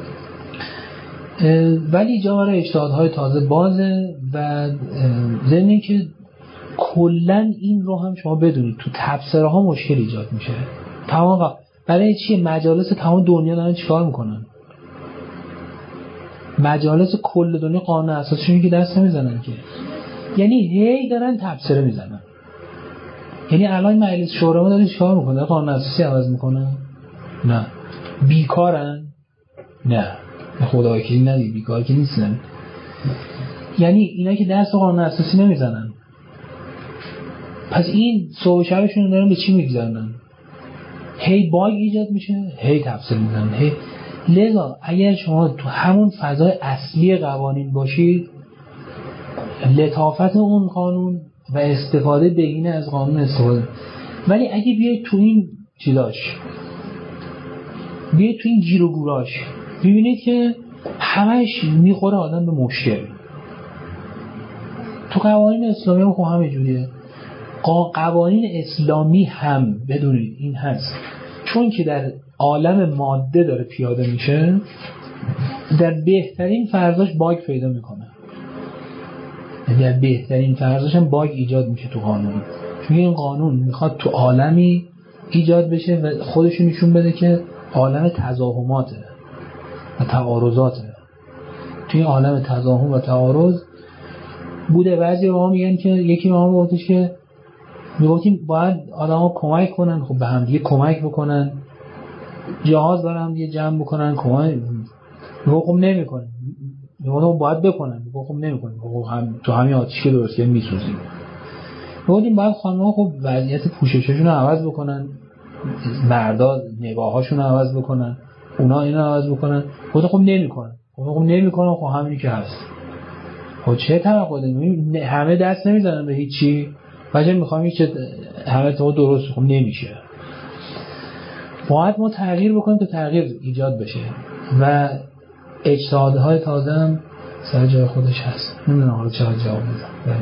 ولی جا برای اجتهادهای تازه بازه و ضمن که کلن این رو هم شما بدونید تو تفسیرها ها مشکل ایجاد میشه. تمام برای چیه؟ مجالس تمام دنیا دارن چیکار میکنن؟ مجالس کل دنیا قانون اساسیشون که دست نمیزنن که، یعنی هی دارن تفسیر میزنن. یعنی الان مجلس شورا ما داره چیکار میکنه؟ قانون اساسی عوض میکنه. نه. بیکارن؟ نه. خدا وکیلی ندید بیکار که نیستن. یعنی اینا که دست قانون اساسی نمیزنن، پس این صبح شبشون دارن به چی میگذارن؟ هی باگ ایجاد میشه، هی تفسیر میزنن، هی. لذا اگر شما تو همون فضای اصلی قوانین باشید، لطافت اون قانون و استفاده بگینه از قانون استفاده. ولی اگه بیاید تو این چیزاش، بیاید تو این گیر و گوراش، ببینید که همش میخوره آدم به مشکل. تو قوانین اسلامی هم خب همه جوریه. قوانین اسلامی هم بدونید این هست، چون که در عالم ماده داره پیاده میشه، در بهترین فرضاش باگ پیدا میکنه. در بهترین فرضاش هم باگ ایجاد میشه تو قانون، چون این قانون میخواد تو عالمی ایجاد بشه و خودشون نشون بده که عالم تزاحماته و تعارضاته. تو این عالم تزاحم و تعارض بوده. بعضی رو ها میگن که یکی ما گفتش که میگفتیم باید آدم ها کمک کنن، خب به هم دیگه کمک بکنن، جهاز برای هم دیگه جمع بکنن، کمک میگو خب نمی کنن، میگو باید بکنن، میگو خب نمی کنن، خب هم تو همین آتیش که درست که میسوزیم. میگفتیم باید خانم ها خب وضعیت پوشششون رو عوض بکنن، مردا نگاه هاشون رو عوض بکنن، اونا اینا رو عوض بکنن. خب خب نمی کنن، خب نمی کنن، خب همینی که هست. خب چه توقع داریم؟ همه دست نمیزنن به هیچی، وجه میخوام هیچ همه تو درست خب نمیشه. باید ما تغییر بکنیم تا تغییر ایجاد بشه و اجتهادهای تازه هم سر جای خودش هست. نمیدونم حالا چقدر جواب میدم. بله.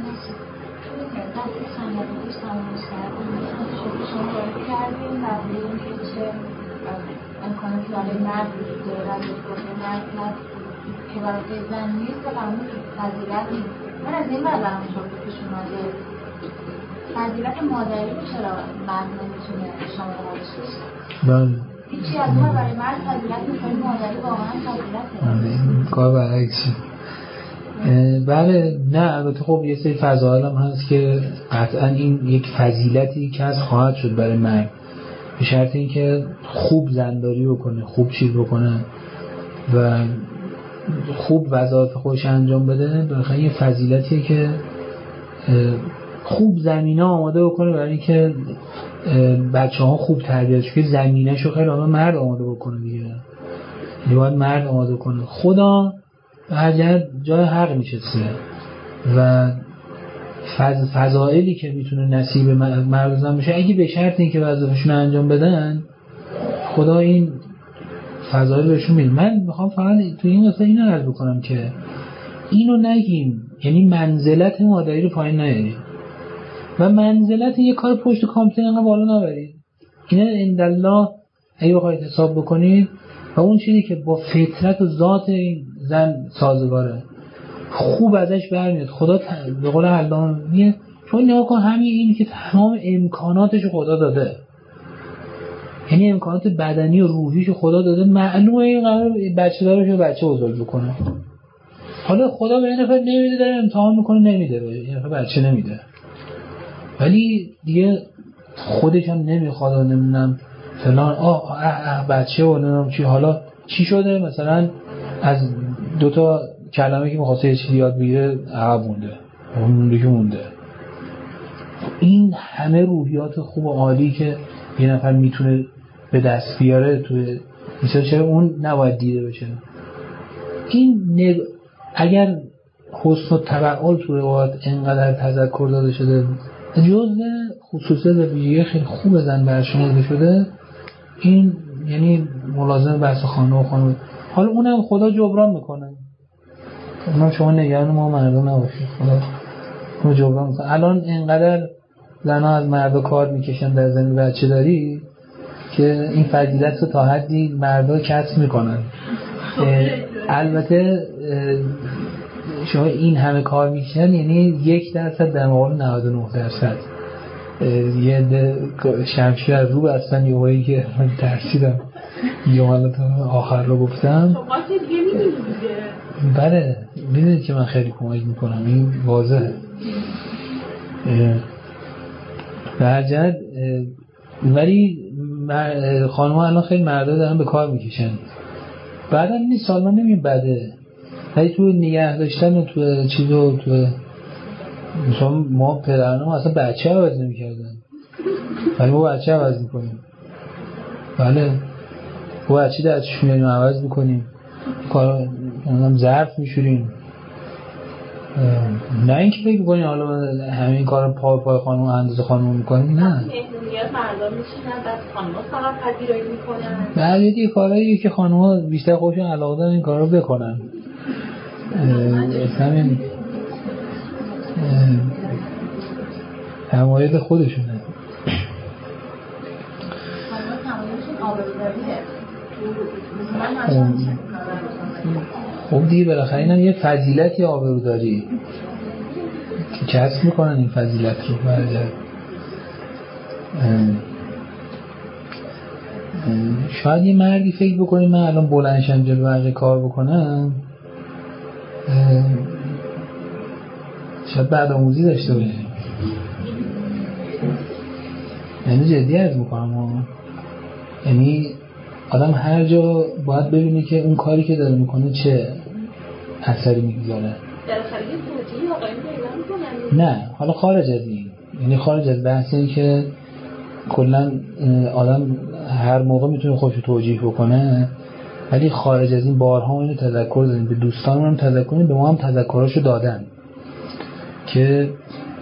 امکاناتی برای مرد وجود داره از مرد که برای زن نیست و قانون فضیلت نیست. من از این مردم شما پیش اومده فضیلت مادری رو چرا مرد نمیتونه شامل حالش بشه؟ بله. هیچی از ما برای مرد فضیلت نیست، ولی مادری واقعا فضیلته. کار برعکسه. بله نه البته خب یه سری فضایل هم هست که قطعا این یک فضیلتی که از خواهد شد برای مرد، به شرط اینکه خوب زنداری بکنه، خوب چیز بکنه و خوب وظایف خودش انجام بده. بالاخره یه فضیلتیه که خوب زمینه آماده بکنه برای اینکه بچه‌ها خوب تربیت شه. زمینه‌شو خیلی آدم مرد آماده بکنه دیگه. یعنی باید مرد آماده کنه. خدا به هر جهت جای حق میشسته و فض... فضائلی که میتونه نصیب مرد و زن بشه اگه به شرط اینکه وظیفه‌شون انجام بدن، خدا این فضائل بهشون میده. من میخوام فقط تو این قصه اینو عرض بکنم که اینو نگیم، یعنی منزلت مادری رو پایین نیارید و منزلت یه کار پشت کامپیوتر انقدر بالا نبرید. اینا اندالله اگه بخواید حساب بکنید و اون چیزی که با فطرت و ذات این زن سازگاره خوب ازش برمیاد. خدا به قول علامه میگه چون نگاه کن همین این که تمام امکاناتش خدا داده، یعنی امکانات بدنی و روحیش خدا داده، معلومه این قرار بچه داره بچه بزرگ بکنه. حالا خدا به این نفر نمیده، داره امتحان میکنه نمیده، به این نفر بچه نمیده، ولی دیگه خودش هم نمیخواد و نمیدونم فلان آه اه اه بچه و نمیدونم چی. حالا چی شده؟ مثلا از دوتا کلمه که میخواسته یه چیزی یاد بگیره عقب مونده، اون مونده که مونده. این همه روحیات خوب و عالی که یه نفر میتونه به دست بیاره توی مثلا چرا اون نباید دیده بشه؟ این نگ... اگر حسن و تبعال تو روایت انقدر تذکر داده شده، جزء خصوصیت و ویژگی خیلی خوب زن برشمرده شده، این یعنی ملازم بحث خانه و خانم. حالا اونم خدا جبران میکنه، اونم شما نگران ما مردم نباشید، خدا اونم جبران میکنه. الان انقدر زنها از مردا کار میکشن در زمین بچه داری که این فضیلت رو تا حدی مردا کسب میکنن. البته شما این همه کار میکشن یعنی یک درصد در مقابل نود و نه درصد. یه شمشیر از رو بستن یه هایی که من ترسیدم یه حالا تا آخر رو گفتم. بله میدونید که من خیلی کمک میکنم، این واضحه. به هر جهت ولی خانم‌ها الان خیلی مردا دارن به کار میکشن، بعدا این سالمن نمیگه بده، ولی تو نگه داشتن و تو چیزو تو مثلا ما پدرانم اصلا بچه عوض نمی‌کردن، ولی ما بچه عوض می‌کنیم. بله ما بچه دستش میاریم عوض می‌کنیم، کار هم ظرف می‌شوریم. نه اینکه فکر کنین حالا همین کارا پای پای خانم اندازه خانم می‌کنیم، نه. مهمونیات مردا میشینن بعد خانم‌ها فقط پذیرایی می‌کنن. بعد یه کارایی که خانم‌ها بیشتر خودشون علاقه دارن این کارا رو بکنن. همین حمایت خودشونه. خب دیگه بالاخره اینم یه فضیلتی آبروداری که کسب میکنن این فضیلت رو. برای شاید یه مردی فکر بکنیم من الان بلندشم جلو بقیه کار بکنم شاید بعد آموزی داشته باشه. یعنی جدی عرض میکنم، یعنی آدم هر جا باید ببینه که اون کاری که داره میکنه چه اثری میگذاره. در خلیه توجیه آقایی میکنن؟ نه حالا خارج از این، یعنی خارج از بحث این که کلا آدم هر موقع میتونه خودشو توجیه بکنه، ولی خارج از این بارها اینو تذکر دادیم به دوستانم هم تذکر دادیم، به ما هم تذکراشو دادن که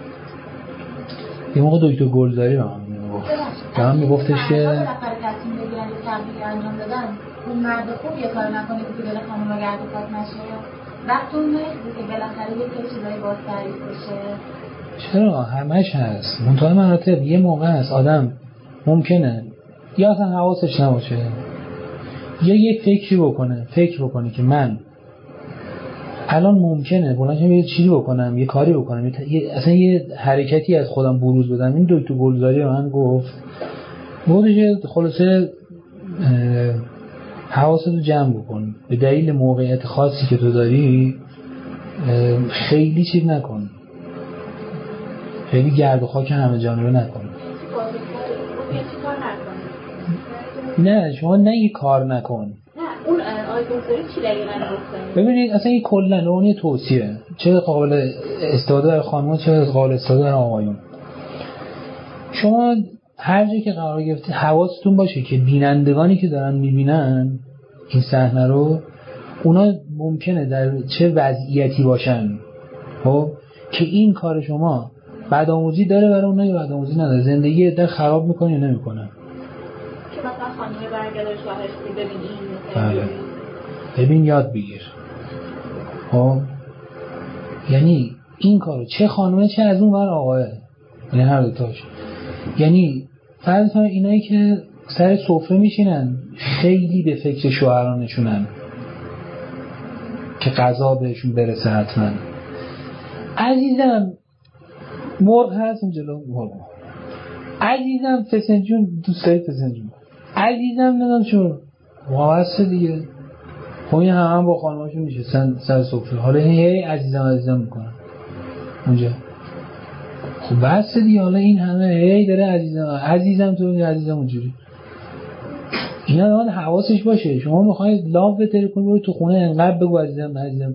یه موقع دکتر گلزاری به من میگفت به من میگفتش که تصمیم بگیرن که تبلیغ انجام دادن اون مرد خوب یه کار نکنه که دل خانم رو گرد پاک نشه، وقت اون نیست که بالاخره یه سری چیزایی باز تعریف بشه. چرا همش هست، منتها مراتب یه موقع هست آدم ممکنه یا اصلا حواسش نباشه یا یه فکری بکنه فکر بکنه که من الان ممکنه بلنشم یه چیزی بکنم، یه کاری بکنم، یه اصلا یه حرکتی از خودم بروز بدم. این دکتر گلزاری من گفت گفتش خلاصه حواستو جمع بکن، به دلیل موقعیت خاصی که تو داری خیلی چیز نکن، خیلی گرد و خاک همه جانبه نکن. نه شما نه یه کار نکن. اون آیدوزاری چی دقیقاً گفتن؟ ببینید اصلا این کلا اون یه توصیه، چه قابل استفاده برای خانم‌ها چه قابل استفاده برای آقایون. شما هر جایی که قرار گرفتید حواستون باشه که بینندگانی که دارن میبینن این صحنه رو، اونا ممکنه در چه وضعیتی باشن، خب که این کار شما بدآموزی داره برای اونها یا بدآموزی نداره، زندگی در خراب میکنه یا نمیکنه. که مثلا خانم برگرده شوهرش ببینید بله ببین یاد بگیر. خب یعنی این کارو چه خانومه چه از اون ور آقاه، یعنی هر دوتاش، یعنی فرض کنید اینایی که سر سفره میشینن خیلی به فکر شوهرانشونن که غذا بهشون برسه حتما. عزیزم مرغ هست اون جلو مرغ، عزیزم فسنجون دوستای فسنجون، عزیزم ندام شو واسه دیگه. خب این هم, هم با خانماشون میشستن سر سفره، حالا هی عزیزم عزیزم میکنن اونجا. خب بس دیگه، حالا این همه هی داره عزیزم عزیزم تو عزیزم اونجوری. اینا دارن حواسش باشه. شما میخواید لاف بتره کنی برو تو خونه انقدر بگو عزیزم عزیزم.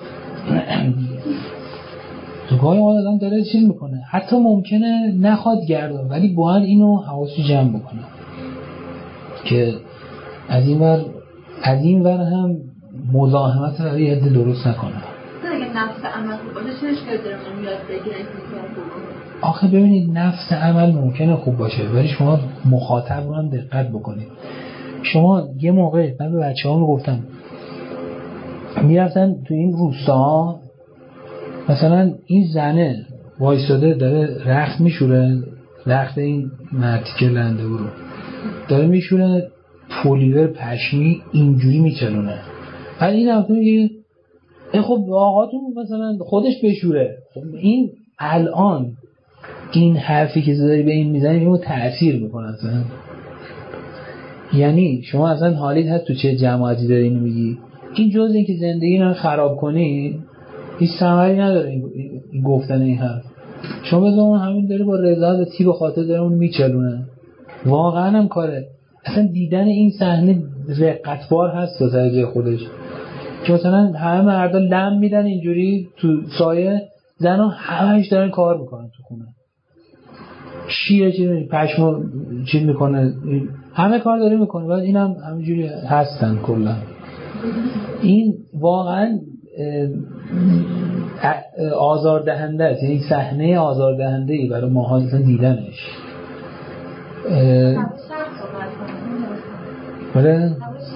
تو گاهی ما آدم داره چیز میکنه، حتی ممکنه نخواد گردان، ولی باید اینو حواسش جمع بکنه که از این ور از این ور هم مزاحمت رو یه عده درست نکنه. اگه نفس عمل خوب باشه چه اشکالی داره من یاد بگیرن که آخه ببینید نفس عمل ممکنه خوب باشه، ولی شما مخاطب رو هم دقت بکنید. شما یه موقع من به بچه‌ها میگفتم میرفتن تو این روستاها، مثلا این زنه وایساده داره رخت میشوره، رخت این مرتیکه لنده رو داره میشوره، پولیور پشمی اینجوری میچلونه، بعد این هم میگه خب آقاتون مثلا خودش بشوره. خب این الان این حرفی که داری به این میزنی اینو تأثیر میکنه اصلا. یعنی شما اصلا حالیت هست تو چه جماعتی داری اینو میگی، این جز این که زندگی رو خراب کنی هیچ ثمری نداره این گفتن این حرف. شما بذار اون همین داره با رضایت تی به خاطر داره اون میچلونه، واقعا هم کاره اصلا دیدن این صحنه رقتبار هست تا درجه خودش که مثلا همه مردا لم میدن اینجوری تو سایه، زنا همه‌اش دارن کار میکنن تو خونه، شیره چی پشمو چی میکنه، همه کار داره میکنه، بعد اینم هم همینجوری هستن کلا. این واقعا آزاردهنده است، یعنی صحنه آزاردهنده ای برای ماها دیدنش. بله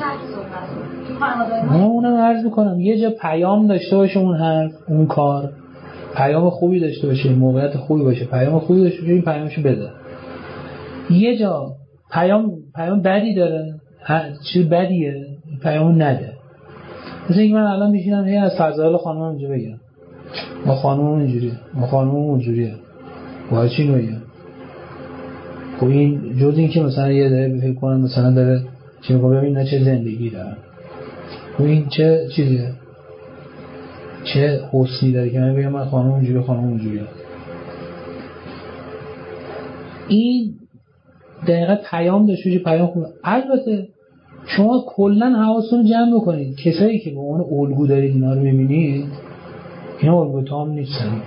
من اونم عرض میکنم یه جا پیام داشته باشه اون حرف، اون کار پیام خوبی داشته باشه، موقعیت خوبی باشه، پیام خوبی داشته باشه، این پیامشو بده. یه جا پیام پیام بدی داره، چیز بدیه، پیامو نده. مثلا اینکه من الان میشینم هی از فضایل خانمم اینجا بگم ما خانمم اینجوریه، ما خانمم اونجوریه، باید چی بگم؟ خب این جز این که مثلا یه داره فکر کنم مثلا داره چی میگه، ببین نه چه زندگی داره، خب این چه چیزیه، چه حسنی داره که من بگم من خانم اونجوری خانم اونجوریه. این دقیقا پیام داشته باشه، پیام خوبه. البته شما کلا حواستون رو جمع بکنید، کسایی که به عنوان الگو دارید اینا رو میبینید اینا الگو تام نیستن.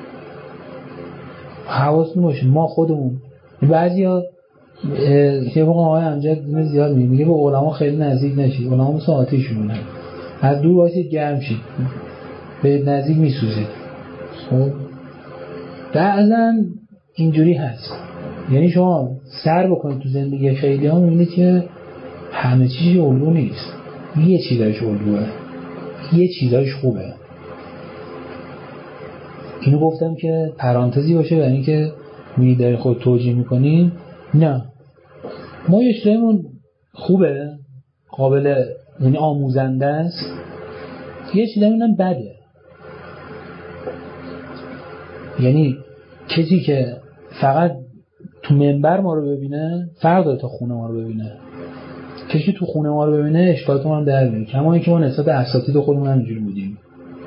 حواستون باشه ما خودمون بعضیا یه موقع آقای امجد زیاد میگه میگه به علما خیلی نزدیک نشید، علما مثل آتیشونه، از دور باشید گرم شید، به نزدیک میسوزید. خب بعضا اینجوری هست، یعنی شما سر بکنید تو زندگی خیلی ها میبینید که همه چیزی الگو نیست، یه چیزایش الگوه، یه چیزایش خوبه. اینو گفتم که پرانتزی باشه، یعنی که می داری خود توجیه میکنیم، نه ما یه چیزایمون خوبه، قابل یعنی آموزنده است، یه چیزایمون هم بده. یعنی کسی که فقط تو منبر ما رو ببینه فرق داره تا خونه ما رو ببینه. کسی تو خونه ما رو ببینه اشکالات ما رو در میاره، کما اینکه ما نسبت اساتید خودمون همینجوری بودیم.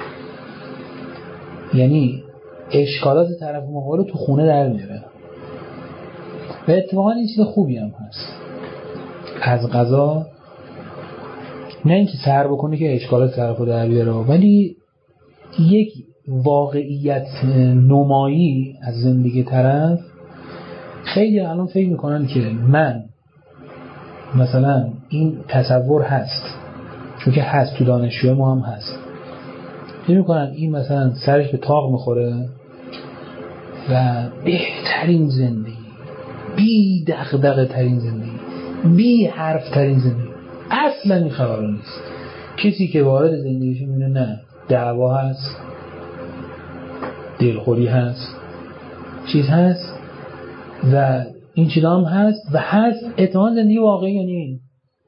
یعنی اشکالات طرف مقابل رو تو خونه در میاره و اتفاقا این چیز خوبی هم هست. از قضا نه اینکه سر بکنه که اشکالات طرف رو در بیاره، ولی یک واقعیت نمایی از زندگی طرف. خیلی الان فکر میکنن که من مثلا این تصور هست، چون که هست تو دانشجوی ما هم هست، فکر میکنن این مثلا سرش به طاق میخوره و بهترین زندگی، بی دغدغه ترین زندگی، بی حرف ترین زندگی. اصلا این خبر نیست. کسی که وارد زندگیش میبینه نه دعوا هست، دلخوری هست، چیز هست و این چیزا هم هست و هست اتهام زندگی واقعی. یعنی این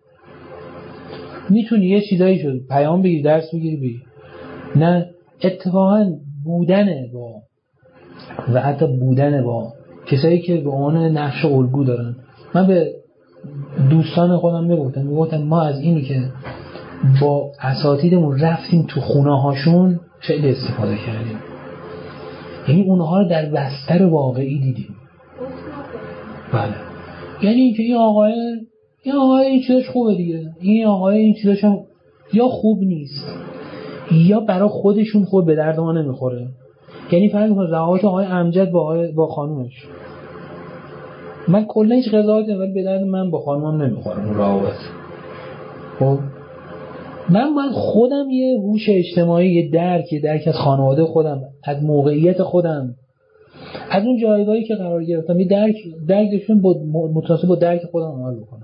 میتونی یه چیزایی شد پیام بگیری، درس بگیری بگیری، نه اتفاقا بودن با و حتی بودن با کسایی که به عنوان نقش الگو دارن. من به دوستان خودم میگفتم میگفتم ما از اینی که با اساتیدمون رفتیم تو خونه هاشون خیلی استفاده کردیم، یعنی اونها رو در بستر واقعی دیدیم. بله، یعنی اینکه این آقای این آقای این چیزش خوبه دیگه، این آقای این چیزش هم یا خوب نیست یا برای خودشون خوب به درد ما نمیخوره. یعنی فرق میکنه روابط آقای امجد با آقای با خانومش. من کلا هیچ قضاوتی ولی به درد من با خانومم نمیخوره اون روابط. خب من باید خودم یه هوش اجتماعی، یه درک یه درک از خانواده خودم، از موقعیت خودم، از اون جایگاهی که قرار گرفتم، یه درک درک داشتم با متناسب با درک خودم عمل بکنم.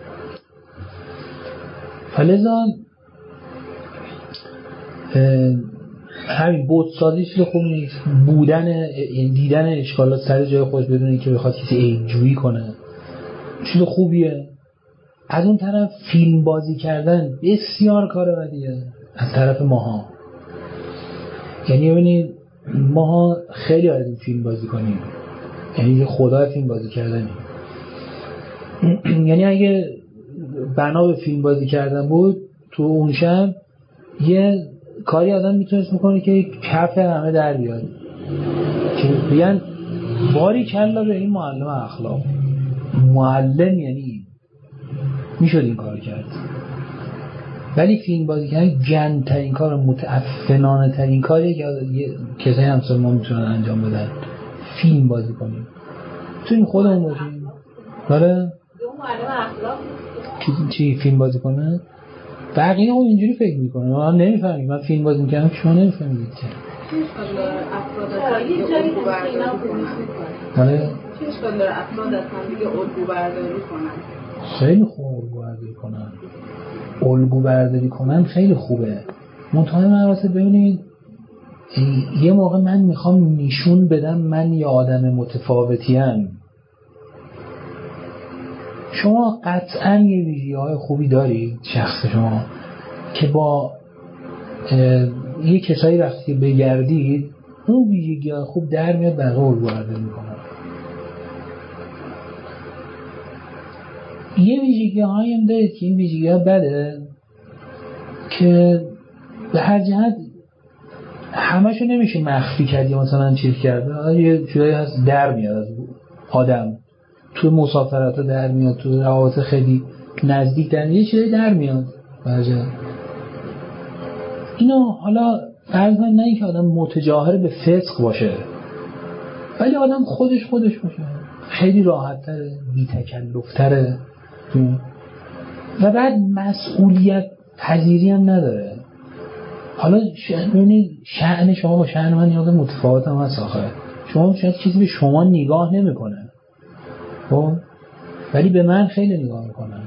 فلذا همین بود سازی چیز خوب نیست. بودن دیدن اشکالات سر جای خودش بدون اینکه بخواد کسی عیب‌جویی کنه چیز خوبیه. از اون طرف فیلم بازی کردن بسیار کار بدیه از طرف ماها. یعنی ببینید ماها خیلی از این فیلم بازی کنیم، یعنی خدا فیلم بازی کردنیم. یعنی اگه بنا به فیلم بازی کردن بود تو اون شب یه کاری آدم میتونست میکنه که کف همه در بیاد که بیان باری کلا به این معلم اخلاق. معلم یعنی میشد این کار کرد. ولی فیلم بازی کردن گندترین کار، متعفنانه ترین کاری که کسایی همسال ما میتونن انجام بدن. فیلم بازی کنیم تو این خودمون باشیم. بله چی فیلم بازی کنه؟ بقیه هم اینجوری فکر میکنه. من نمیفهمید. من فیلم بازی میکنم شما نمیفهمید که بله چه اشکال داره افراد از هم دیگه الگو برداری کنن؟ خیلی خوب الگو برداری کنن. الگو برداری کنن خیلی خوبه. منتها من واسه ببینید یه موقع من میخوام نشون بدم من یه آدم متفاوتیم. شما قطعاً یه ویژگی‌های خوبی دارید شخص شما که با یه کسایی وقتی بگردید اون ویژگی‌های خوب در میاد بقیه الگو برداری میکنن. یه ویژگی‌هایی هم دارید که این ویژگی‌ها بده که به هر جهت همه‌شو نمیشه مخفی کرد یا مثلا چیز کرد. یه جایی هست در میاد از آدم، تو مسافرت در میاد، تو روابط خیلی نزدیک در یه چیزی در میاد برجه. اینو حالا فرض کن نه اینکه آدم متجاهر به فسق باشه ولی آدم خودش خودش باشه، خیلی راحت تره، بی تکلف تره و بعد مسئولیت پذیری هم نداره. حالا ببینید شأن شما با شأن من یاد متفاوت هم هست آخه. شما شاید چیزی به شما نگاه نمیکنه خب ولی به من خیلی نگاه میکنن،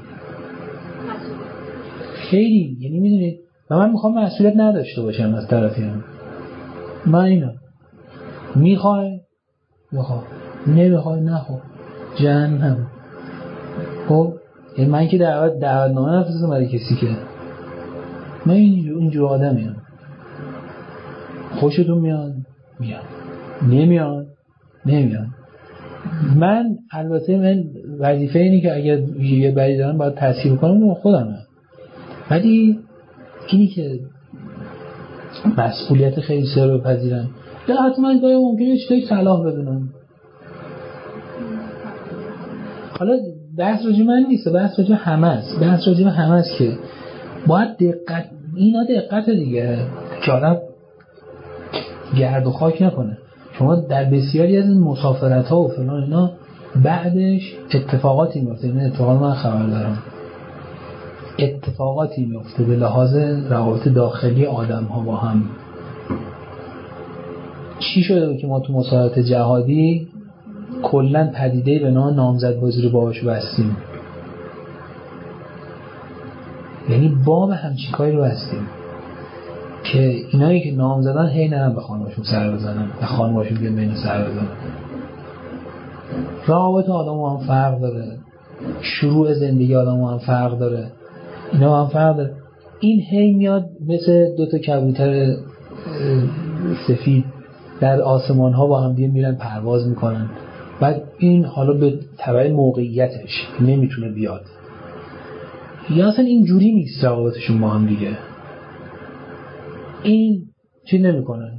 خیلی، یعنی میدونید و من میخوام مسئولیت نداشته باشم از طرفی هم. من اینا میخوای میخوای نمیخوای نخواه جهنم. خب یعنی من که دعوت دعوتنامه نفرستم برای کسی که من اینجور, اینجور آدمیم. خوشتون میاد میاد، نمیاد نمیاد. من البته من وظیفه اینه که اگر یه بری دارم باید تحصیل کنم خودمه، ولی اینی که مسئولیت خیلی سر بپذیرم یا حتما گاهی ممکنه چیزایی صلاح ببینم. حالا بحث راجع من نیست، بحث راجع همه است. بحث راجع همه است که باید دقت، اینا دقت دیگه که آدم گرد و خاک نکنه. شما در بسیاری از این مسافرت ها و فلان اینا بعدش اتفاقاتی میفته. این اتفاقات من خبر دارم، اتفاقاتی میفته به لحاظ روابط داخلی آدم ها با هم. چی شده که ما تو مسابقات جهادی کلن پدیده به نام نامزدبازی رو باهاش بستیم؟ یعنی باب همچین کاری رو بستیم که اینایی که نام زدن هی نرم به خانماشون سر بزنن، به خانماشون بیان بین سر بزنن. روابط آدم هم فرق داره، شروع زندگی آدم هم فرق داره، اینا هم فرق داره. این هی میاد مثل دوتا کبوتر سفید در آسمان ها با هم دیگه میرن پرواز میکنن. بعد این حالا به تبع موقعیتش نمیتونه بیاد یا اصلا اینجوری نیست روابطشون با هم دیگه. این چی نمیکنن.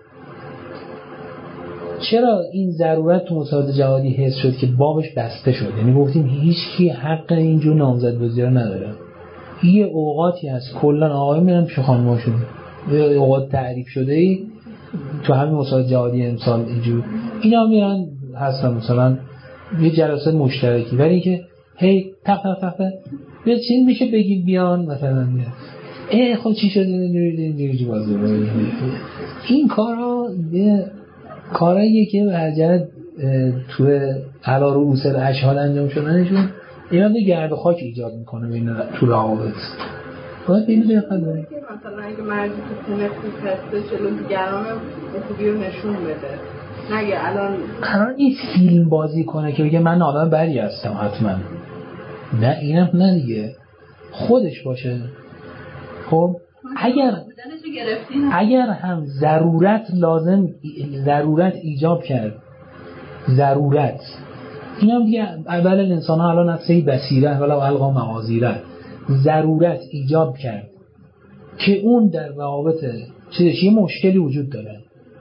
چرا این ضرورت تو مسابقات جهادی حس شد که بابش بسته شد؟ یعنی گفتیم هیچ کی حق اینجور نامزدبازی رو نداره. یه اوقاتی هست کلا آقای میرن پیش خانماشون، یه اوقات تعریف شده ای تو همین مسابقات جهادی امسال اینجور اینا میرن هستن مثلا یه جلسه مشترکی، ولی که هی تق تق تق تق بیا چی میشه بگید بیان مثلا ای خود چی شده اینجوری بازی. این کارا یه کاراییه که به هر جهت تو علا رؤوس الاشهاد انجام شدنشون اینا یه گرد و خاک ایجاد میکنه بین تو روابط. باید ببینید دقت کنید که مثلا اگه مردی تو خونه خوب هسته چلو دیگران خوبی رو نشون بده، نگه الان قرار نیست فیلم بازی کنه که بگه من آدم بری هستم حتما. نه اینم نه دیگه، خودش باشه. خب اگر اگر هم ضرورت لازم ضرورت ایجاب کرد، ضرورت این هم دیگه اول انسان ها الان نفسه بصیره ولو القا معاذیره، ضرورت ایجاب کرد که اون در روابط چیزش یه مشکلی وجود داره،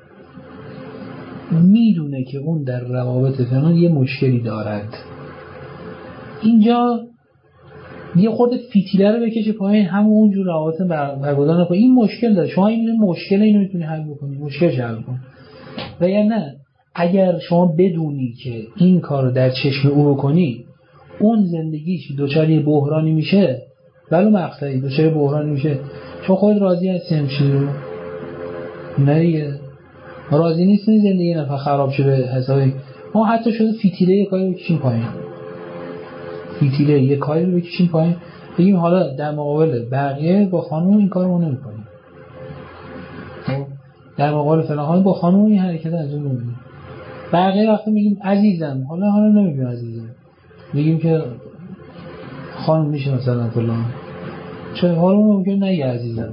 میدونه که اون در روابط فلان یه مشکلی دارد، اینجا یه خورده فیتیله رو بکشه پایین، همون اونجور روابط برگزار نکنه. این مشکل داره. شما این مشکل اینو میتونی حل بکنی، مشکلش حل کن. و یا نه اگر شما بدونی که این کار رو در چشم او بکنی اون زندگیش دوچار یه بحرانی میشه، ولو مقطعی دوچار بحرانی میشه، چون خود راضی هستی همچین رو؟ نه دیگه راضی نیستی زندگی نفر خراب شه به حسابی. ما حتی شده فیتیله یه کاری بکشیم پایین، فیتیله یه کاری رو بکشیم پایین، بگیم حالا در مقابل بقیه با خانوم این کار رو نمی کنیم، در مقابل فلان خانوم با خانوم این حرکت از اون نمی. بقیه وقتی میگیم عزیزم، حالا حالا نمیگیم عزیزم، میگیم که خانم میشه مثلا فلان، چه حالا ممکن نگه عزیزم،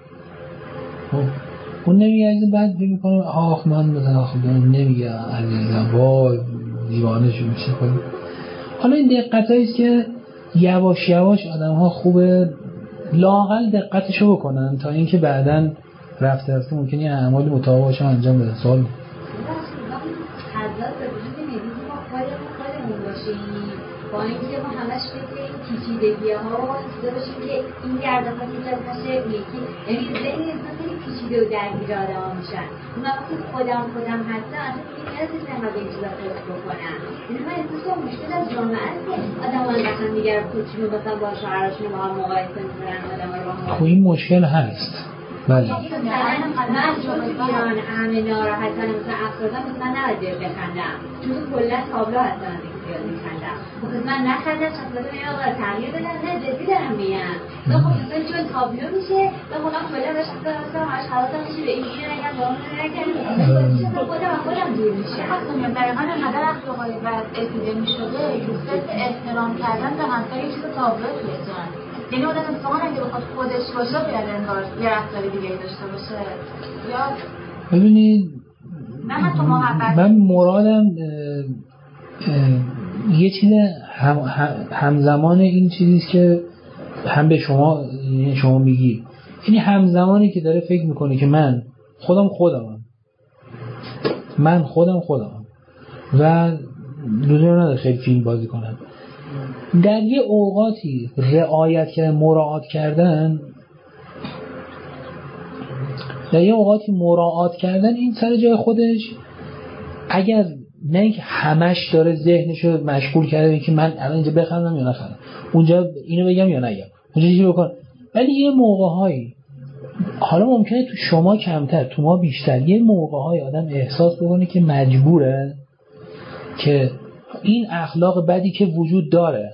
اون نمیگه عزیزم، بعد فکر میکنم آخ من مثلا آخ نمیگه عزیزم، وای دیوانه شو میشه کنیم. حالا این دقتایی است که یواش یواش آدم‌ها خوبه لااقل دقتشو بکنن تا اینکه بعداً رفته رفته ممکنه یه اعمال متفاوت باشه انجام بده. سوال با اینکه ما همش فکر این پیچیدگی‌ها رو داشته باشیم که این گردن‌ها ایجاد نشه، یکی یعنی ذهن انسان خیلی پیچیده و درگیر آدم‌ها میشن. من وقتی خودم خودم هستم اصلا دیگه نمی‌تونم اینقدر به این چیزا فکر بکنم. یعنی من احساس کنم مشکل از جامعه است که آدم‌ها مثلا دیگه کوچولو مثلا با شوهرشون با هم مقایسه می‌کنن، آدم‌ها رو با هم. خب این مشکل هست. بله. من چون ایران همه ناراحتن مثلا افسردن مثلا نباید بخندم. چون کلا تابلو هستن دیگه می‌خندم. خب من نخندم چون مثلا یه آقا تغییر بدم، نه جدی دارم میگم. نه خب مثلا چون تابلو میشه، نه خودم کلا بهش مثلا هر حالاتم میشه به این میگه نگم با اون نگم. خودم خودم دور میشه. اصلا دقیقاً انقدر اخلاقی و اپیدمی شده که صرف احترام کردن به همسر یه چیز تابلو توی جان. یعنی آدم اتفاقا اگه بخواد خودش باشه باید انگار یه رفتاری دیگه داشته باشه. یا ببینید من, من مرادم یه چیز هم همزمان این چیزیست که هم به شما شما میگی، یعنی همزمانی که داره فکر میکنه که من خودم خودمم من خودم خودمم و لزومی نداره خیلی فیلم بازی کنم، در یه اوقاتی رعایت کردن مراعات کردن در یه اوقاتی مراعات کردن این سر جای خودش، اگر نه اینکه همش داره ذهنشو مشغول کرده که من الان اینجا بخندم یا نخندم، اونجا اینو بگم یا نگم، اونجا چی بکنم، ولی یه موقع‌هایی حالا ممکنه تو شما کمتر تو ما بیشتر، یه موقع‌های آدم احساس بکنه که مجبوره که این اخلاق بدی که وجود داره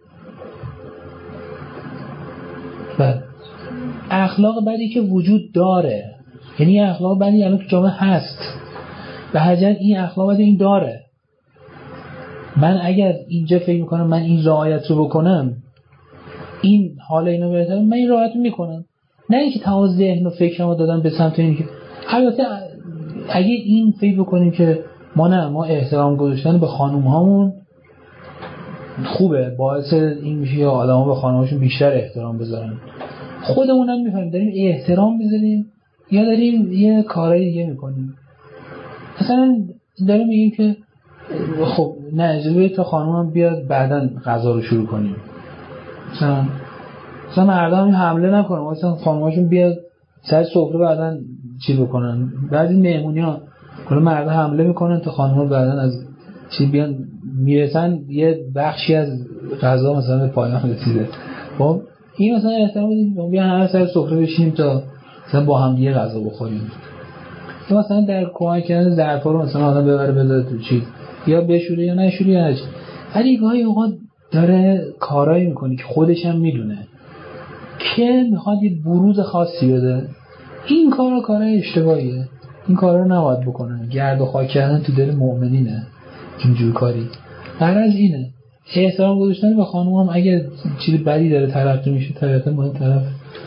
و اخلاق بدی که وجود داره، یعنی اخلاق بدی الان تو جامعه هست به هر جهت این اخلاق بدی این داره، من اگر اینجا فکر میکنم من این رعایت رو بکنم این حال اینو بهتره، من این رعایت رو میکنم، نه اینکه تمام ذهن و فکرمو دادم به سمت این که البته اگه این فکر بکنیم که ما نه ما احترام گذاشتن به خانوم هامون خوبه، باعث این میشه یا آدم‌ها به خانومشون بیشتر احترام بذارن، خودمون هم میفهمیم داریم احترام میذاریم یا داریم یه کارایی دیگه میکنیم. مثلا داریم میگیم که خب نه اجازه تا خانومم بیاد بعداً غذا رو شروع کنیم، مثلا مثلا مردم حمله نکنن، مثلا خانوماشون بیاد سر سفره بعداً چی بکنن، بعضی مهمونی‌ها کلا مردا حمله میکنن تا خانم‌ها بعداً از چی بیان میرسن یه بخشی از غذا مثلا به پایان رسیده. خب این مثلا احترام بدیم بیان همه سر سفره بشینیم تا مثلا با هم دیگه غذا بخوریم، یا مثلا در کمک کردن ظرفا رو مثلا آدم ببره بذاره تو چی یا بشوره یا نشوره یا هیچ، ولی گاهی اوقات داره کارایی میکنه که خودش هم میدونه که میخواد یه بروز خاصی بده، این کارا کارای اشتباهیه، این کارا رو نباید بکنن، گرد و خاک کردن تو دل مؤمنینه اینجور کاری. هر از اینه احترام گذاشتن به خانوم هم اگه چیزی بدی داره تلقی میشه طبیعتا باید طرف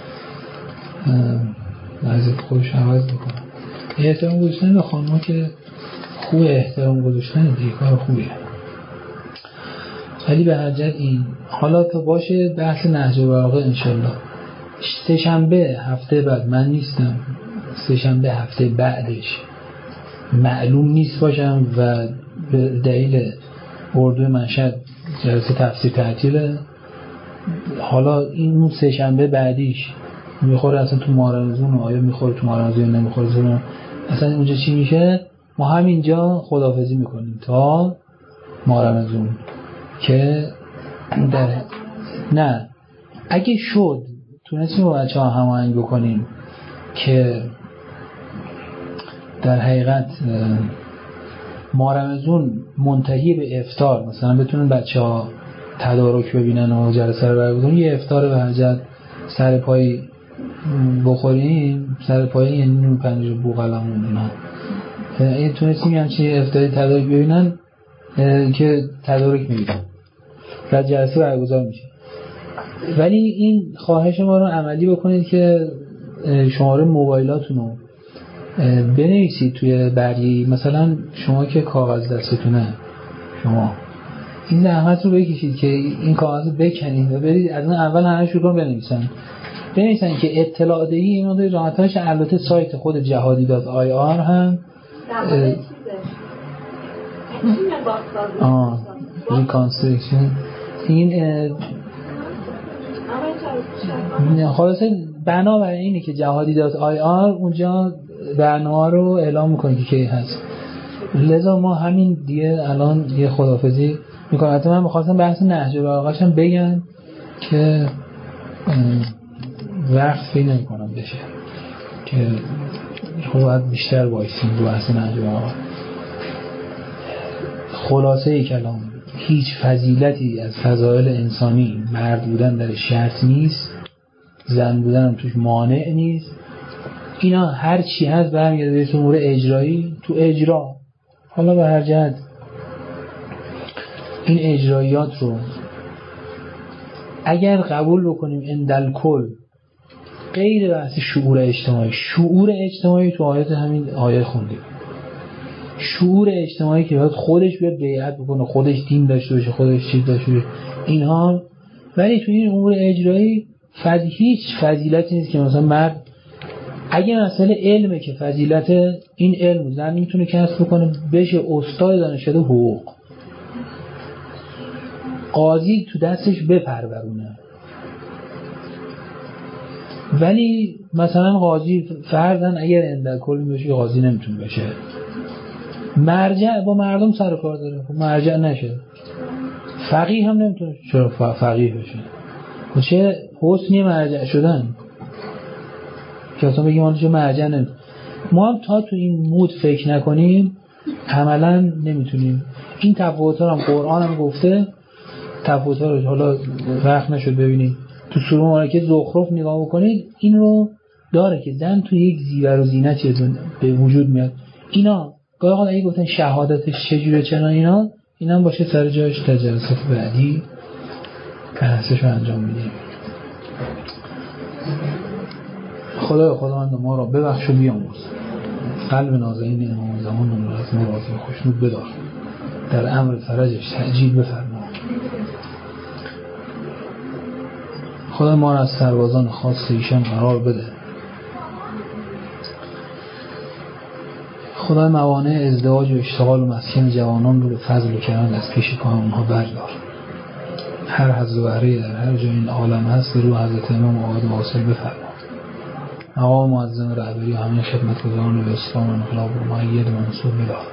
وضعیت خودش عوض بکنه. احترام گذاشتن به خانوم که خوب، احترام گذاشتن دیگه کار خوبیه، ولی به هر جهت این حالا تا باشه بحث نهج البلاغه انشالله سه شنبه هفته بعد من نیستم، سه شنبه هفته بعدش معلوم نیست باشم و به دلیل اردو مشهد جلسه تفسیر تعطیله حالا این سه شنبه بعدیش میخوره اصلا تو ماه رمضان، آیا میخوره تو ماه رمضان نمیخوره زون، اصلا اونجا چی میشه؟ ما همینجا خداحافظی میکنیم تا ماه رمضان که در نه اگه شد تونستیم با بچه ها هماهنگ بکنیم که در حقیقت ماه رمضان منتهی به افطار مثلا بتونن بچه ها تدارک ببینن و جلسه رو برگزارن، یه افطار به هر سر پای بخوریم، سر پای یعنی نون پنیر بوغلمون اینا، اگه تونستیم همچین افطاری تدارک ببینن که تدارک میبینن بعد جلسه برگزار میشه. ولی این خواهش ما رو عملی بکنید که شماره موبایلاتون رو بنویسید توی برگه، مثلا شما که کاغذ دستتونه شما این زحمت رو بکشید که این کاغذ رو بکنید و برید از اون اول همه شروع کنید بنویسن بنویسن که اطلاع دهی این مدل راحتاش. البته سایت خود جهادی دات آی آر هم آه ریکانسترکشن این خلاصه بنابراین اینه که جهادی دات آی آر اونجا برنامه رو اعلام میکنه که کی هست. لذا ما همین دیگه الان یه خداحافظی میکنم. حتی من میخواستم بحث نهج البلاغه‌شم بگم که وقت فی نمی کنم بشه که خب بیشتر بایستیم رو بحث نهج البلاغه. خلاصه کلام هیچ فضیلتی از فضایل انسانی مرد بودن در شرط نیست، زن بودن هم توش مانع نیست. اینا هر چی هست برمیگرده به امور اجرایی. تو اجرا حالا به هر جهت این اجرایات رو اگر قبول بکنیم اندل کل غیر بحث شعور اجتماعی، شعور اجتماعی تو آیات همین آیه خوندیم، شعور اجتماعی که باید خودش بیاد بیعت بکنه، خودش دین داشته باشه، خودش چیز داشته باشه اینها. ولی تو این امور اجرایی فض... هیچ فضیلتی نیست که مثلا مرد اگه مسئله علمه که فضیلت این علم زن میتونه کسب بکنه بشه استاد دانشکده حقوق، قاضی تو دستش بپرورونه. ولی مثلا قاضی فرضاً اگر اندر کلی بشه قاضی نمیتونه بشه، مرجع با مردم سر کار داره، خب مرجع نشه. فقیه هم نمیتونه چرا فقیه بشه، خب چه حسنی مرجع شدن که اصلا بگیم آنجا مرجع نمیتونه. ما هم تا تو این مود فکر نکنیم عملا نمیتونیم. این تفاوت‌ها هم قرآن هم گفته، تفاوت‌ها رو حالا وقت نشد ببینید تو سوره مبارکه زخرف نگاه بکنید این رو داره که زن تو یک زیور و زینتی به وجود میاد. اینا گاهی اوقات اگه گفتن شهادتش چجوره چنان اینا اینا هم باشه سر جایش تا جلسات بعدی بحثش رو انجام میدیم. خدای خداوند ما را ببخش و بیامرز، قلب نازنین امام زمان رو از ما راضی و خوشنود بدار، در امر فرجش تعجیل بفرما. خدا ما را از سربازان خاص ایشان قرار بده. خدا موانع ازدواج و اشتغال و مسکن جوانان رو به فضل و کرم از پیش پا اونها بردار. هر حظ و بهره در هر جای این عالم هست رو حضرت امام آقاد واصل بفرما. مقام معظم رهبری و همه خدمتگزاران به اسلام و انقلاب رو مؤید و منصور بدار.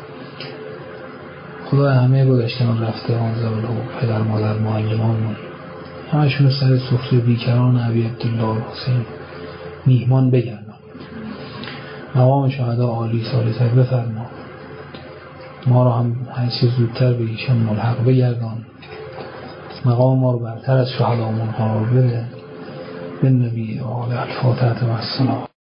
خدا همه گذشتگان رفته آن زبل و پدر مادر معلمانمون همشون سر سفره بیکران ابی عبدالله حسین میهمان بگردان. مقام شهدا عالی سالتر بفرما. ما رو هم هر چه زودتر به ایشان ملحق بگردان. مقام ما رو برتر از شهدامون قرار بده. به نبی آل الفاتحه و السلام.